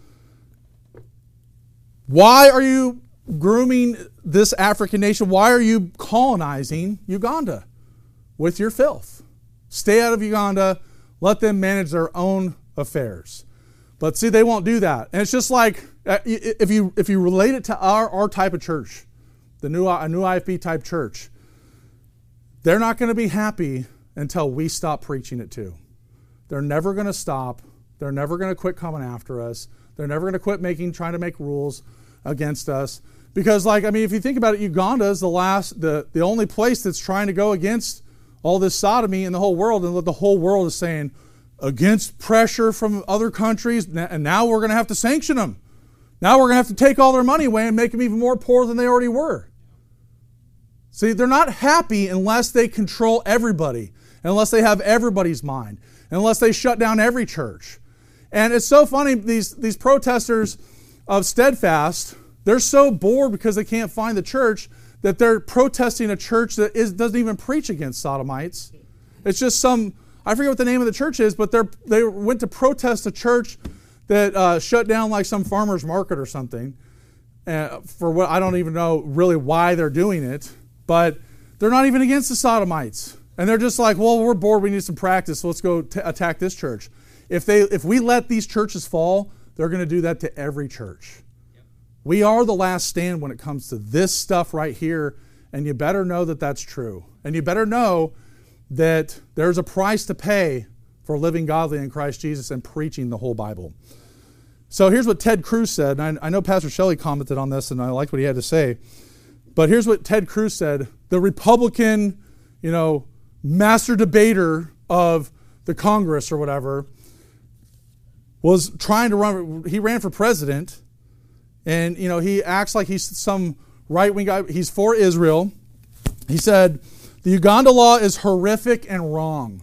Why are you grooming this African nation? Why are you colonizing Uganda with your filth? Stay out of Uganda. Let them manage their own affairs. But see, they won't do that. And it's just like, if you if you relate it to our, our type of church, the new, a new I F B type church, they're not going to be happy until we stop preaching it too. They're never going to stop. They're never going to quit coming after us. They're never going to quit making, trying to make rules against us. Because, like, I mean, if you think about it, Uganda is the last, the, the only place that's trying to go against all this sodomy in the whole world, and the whole world is saying, against pressure from other countries, and now we're going to have to sanction them. Now we're going to have to take all their money away and make them even more poor than they already were. See, they're not happy unless they control everybody, unless they have everybody's mind, unless they shut down every church. And it's so funny, these, these protesters of Steadfast, they're so bored because they can't find the church that they're protesting a church that is, doesn't even preach against sodomites. It's just some, I forget what the name of the church is, but they're, they went to protest a church that uh, shut down like some farmer's market or something. Uh, for what, I don't even know really why they're doing it, but they're not even against the sodomites. And they're just like, well, we're bored, we need some practice, so let's go t- attack this church. If they, if we let these churches fall, they're going to do that to every church. Yep. We are the last stand when it comes to this stuff right here, and you better know that that's true. And you better know that there's a price to pay for living godly in Christ Jesus and preaching the whole Bible. So here's what Ted Cruz said. And I, I know Pastor Shelley commented on this, and I liked what he had to say. But here's what Ted Cruz said. The Republican, you know, master debater of the Congress or whatever, was trying to run, he ran for president, and, you know, he acts like he's some right-wing guy. He's for Israel. He said, the Uganda law is horrific and wrong.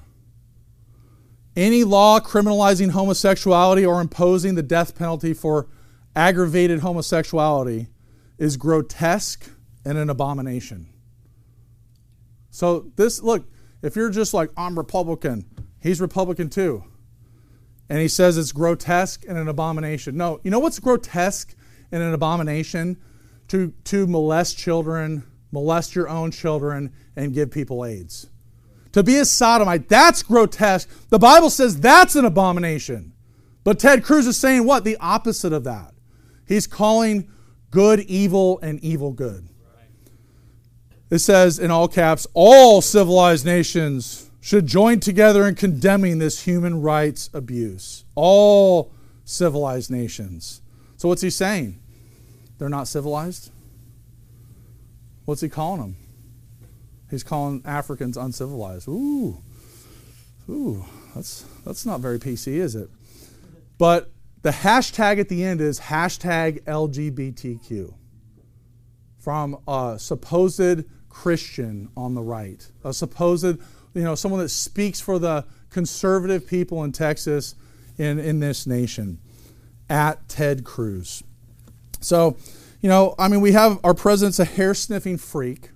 Any law criminalizing homosexuality or imposing the death penalty for aggravated homosexuality is grotesque and an abomination. So this, look, if you're just like, I'm Republican, he's Republican too. And he says it's grotesque and an abomination. No, you know what's grotesque and an abomination? To, to molest children, molest your own children, and give people AIDS. To be a sodomite, that's grotesque. The Bible says that's an abomination. But Ted Cruz is saying what? The opposite of that. He's calling good evil and evil good. It says in all caps, all civilized nations should join together in condemning this human rights abuse. All civilized nations. So what's he saying? They're not civilized? What's he calling them? He's calling Africans uncivilized. Ooh, ooh, that's that's not very P C, is it? But the hashtag at the end is hashtag L G B T Q. From a supposed Christian on the right, a supposed, you know, someone that speaks for the conservative people in Texas, in, in this nation, at Ted Cruz. So, you know, I mean, we have our president's a hair-sniffing freak,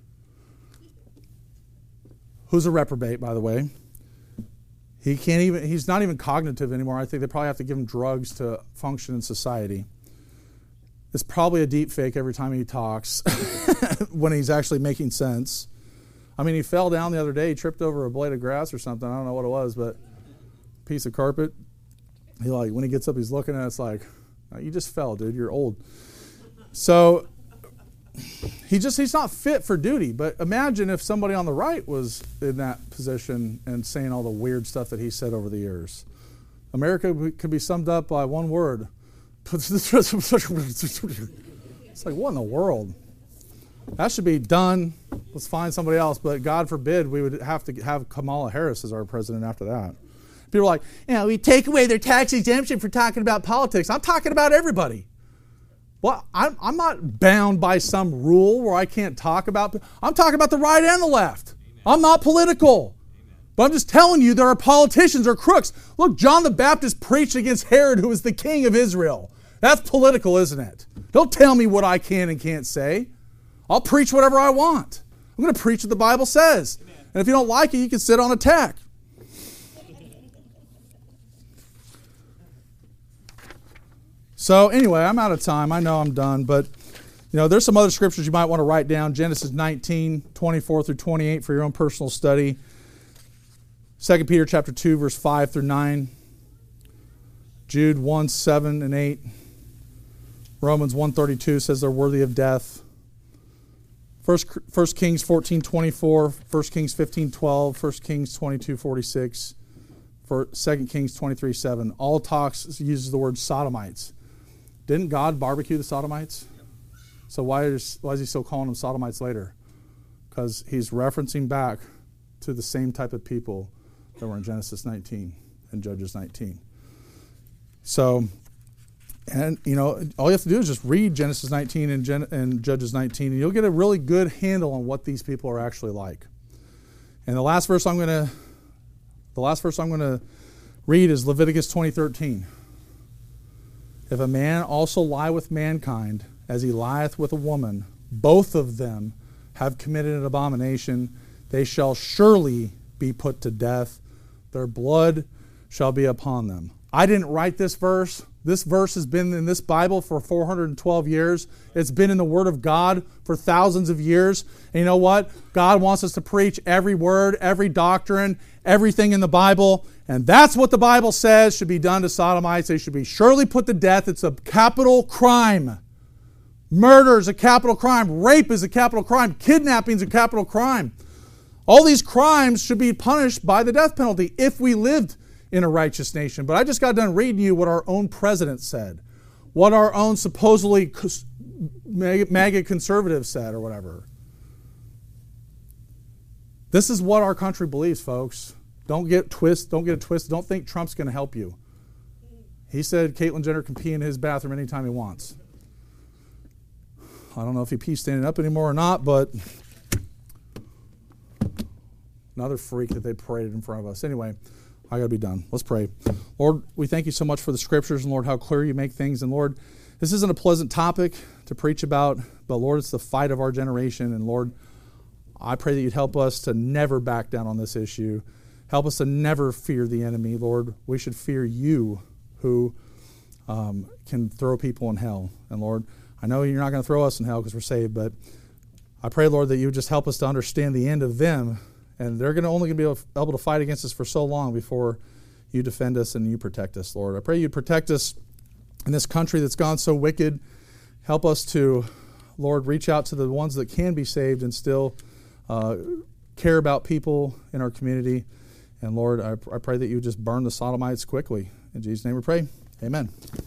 who's a reprobate, by the way. He can't even, he's not even cognitive anymore. I think they probably have to give him drugs to function in society. It's probably a deep fake every time he talks when he's actually making sense. I mean, he fell down the other day. He tripped over a blade of grass or something. I don't know what it was, but a piece of carpet. He like, when he gets up, he's looking at it. It's like, oh, you just fell, dude. You're old. So he just, he's not fit for duty. But imagine if somebody on the right was in that position and saying all the weird stuff that he said over the years. America could be summed up by one word. It's like, what in the world? That should be done. Let's find somebody else. But God forbid we would have to have Kamala Harris as our president after that. People are like, you know, we take away their tax exemption for talking about politics. I'm talking about everybody. Well, I'm, I'm not bound by some rule where I can't talk about. I'm talking about the right and the left. Amen. I'm not political. Amen. But I'm just telling you, there are politicians or crooks. Look, John the Baptist preached against Herod, who was the king of Israel. That's political, isn't it? Don't tell me what I can and can't say. I'll preach whatever I want. I'm going to preach what the Bible says. Amen. And if you don't like it, you can sit on a tack. So anyway, I'm out of time. I know I'm done, but you know, there's some other scriptures you might want to write down. Genesis nineteen, twenty-four through twenty-eight for your own personal study. Second Peter chapter two, verse five through nine. Jude one, seven and eight. Romans one thirty-two says they're worthy of death. First, First Kings fourteen, twenty-four. First Kings fifteen, twelve. First Kings twenty-two, forty-six. For Second Kings twenty-three, seven. All talks uses the word sodomites. Didn't God barbecue the sodomites? So why is, why is he still calling them sodomites later? Because he's referencing back to the same type of people that were in Genesis nineteen and Judges nineteen. So, and you know, all you have to do is just read Genesis nineteen and, Gen- and Judges nineteen, and you'll get a really good handle on what these people are actually like. And the last verse I'm going to, the last verse I'm going to read is Leviticus twenty thirteen. If a man also lie with mankind, as he lieth with a woman, both of them have committed an abomination. They shall surely be put to death. Their blood shall be upon them. I didn't write this verse. This verse has been in this Bible for four hundred twelve years. It's been in the Word of God for thousands of years. And you know what? God wants us to preach every word, every doctrine, everything in the Bible. And that's what the Bible says should be done to sodomites. They should be surely put to death. It's a capital crime. Murder is a capital crime. Rape is a capital crime. Kidnapping is a capital crime. All these crimes should be punished by the death penalty if we lived in a righteous nation. But I just got done reading you what our own president said, what our own supposedly MAGA conservatives said or whatever. This is what our country believes, folks. Don't get twist. Don't get a twist. Don't think Trump's going to help you. He said Caitlyn Jenner can pee in his bathroom anytime he wants. I don't know if he pees standing up anymore or not, but another freak that they paraded in front of us. Anyway, I got to be done. Let's pray. Lord, we thank you so much for the scriptures, and Lord, how clear you make things. And Lord, this isn't a pleasant topic to preach about, but Lord, it's the fight of our generation. And Lord, I pray that you'd help us to never back down on this issue. Help us to never fear the enemy, Lord. We should fear you, who um, can throw people in hell. And Lord, I know you're not going to throw us in hell because we're saved, but I pray, Lord, that you would just help us to understand the end of them. And they're going to only be able to fight against us for so long before you defend us and you protect us, Lord. I pray you'd protect us in this country that's gone so wicked. Help us to, Lord, reach out to the ones that can be saved and still uh, care about people in our community. And Lord, I, I pray that you just burn the sodomites quickly. In Jesus' name we pray. Amen.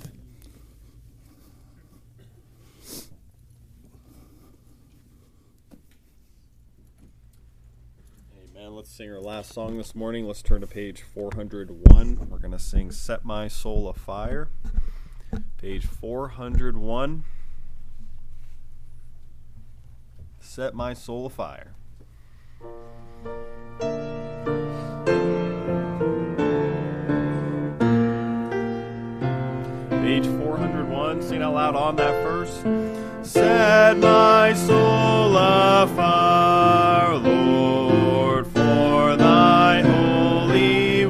Amen. Let's sing our last song this morning. Let's turn to page four hundred one. We're going to sing Set My Soul Afire. Page four hundred one. Set My Soul Afire. Page four hundred one, sing out loud on that verse. Set my soul afire, Lord, for thy holy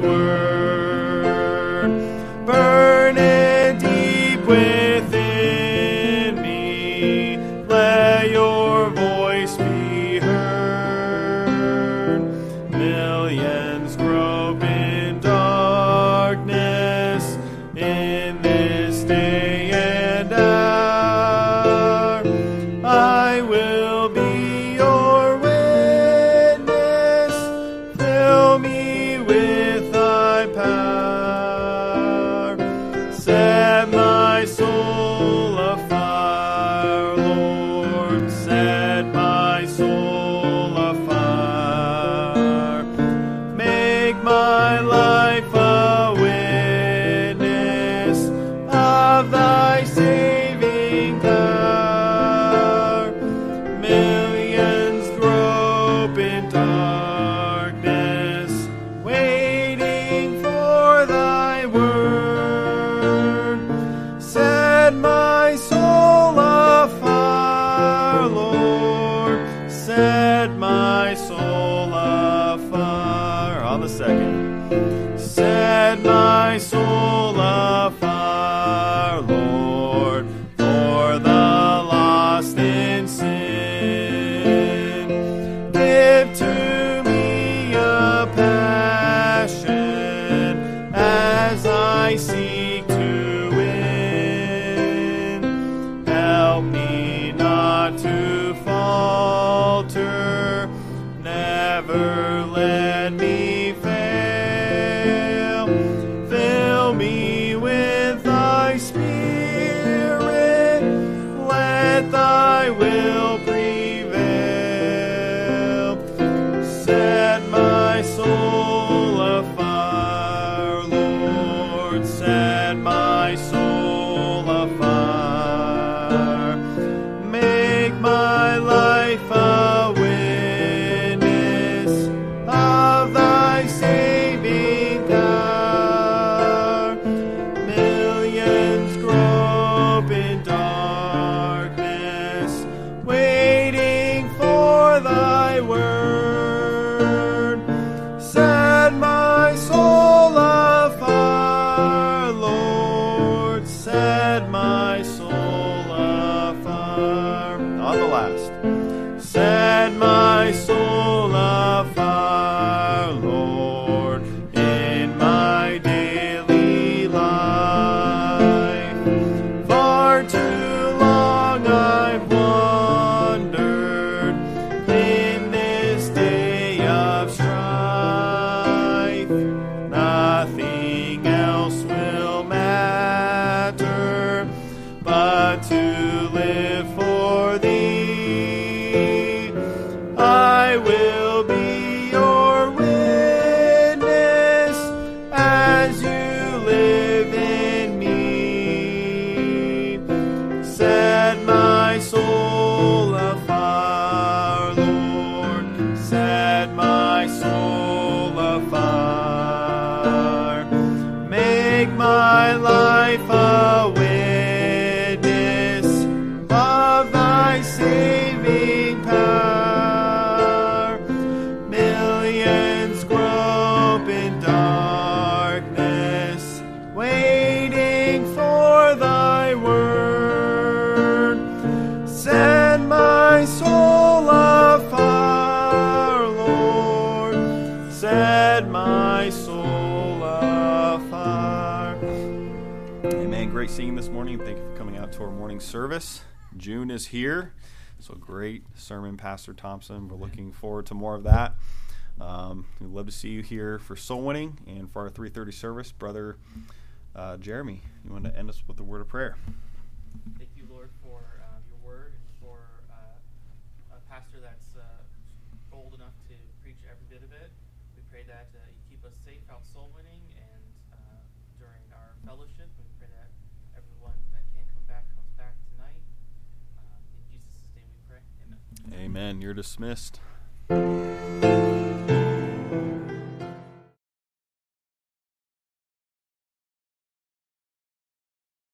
word. Burn it deep within me, let your voice be heard. Millions grope in darkness in this day and hour. I will be your witness. Fill me with thy power. Set my soul afire, Lord. Set my soul afire. Make my life a witness of thy saving power. Millions grope in darkness, waiting for thy word. Set my soul afire, Lord. Set my soul afire. On the second. Set my soul afire, Lord, for the lost in sin. Give to me a passion as I seek to win. Help me not to falter, never let me fail. Fill me with thy spirit, let thy will prevail. Set my soul afire, Lord, set my soul afire. Make my life a witness of thy saving power. Millions grope in darkness, waiting for thy word. Set my soul afire, Lord. Set my soul afire. On the last. Set my soul afire, Lord, in my daily life. Far too long I've wandered in this day of strife. Nothing else will matter but to live for thee. I will be your witness as you live in me. Set my soul afire, Lord. Set my soul afire. Make my life a witness of thy saving power. Man, great seeing this morning. Thank you for coming out to our morning service. June is here, so great sermon, Pastor Thompson. We're looking forward to more of that. Um, we'd love to see you here for soul winning and for our three thirty service. Brother uh, Jeremy, you want to end us with a word of prayer? Thank you, Lord, for um, your word and for uh, a pastor that's uh, bold enough to preach every bit of it. We pray that uh, you keep us safe out soul winning and uh, during our fellowship. We pray that everyone that can come back comes back tonight. Um, in Jesus' name we pray. Amen. Amen. You're dismissed.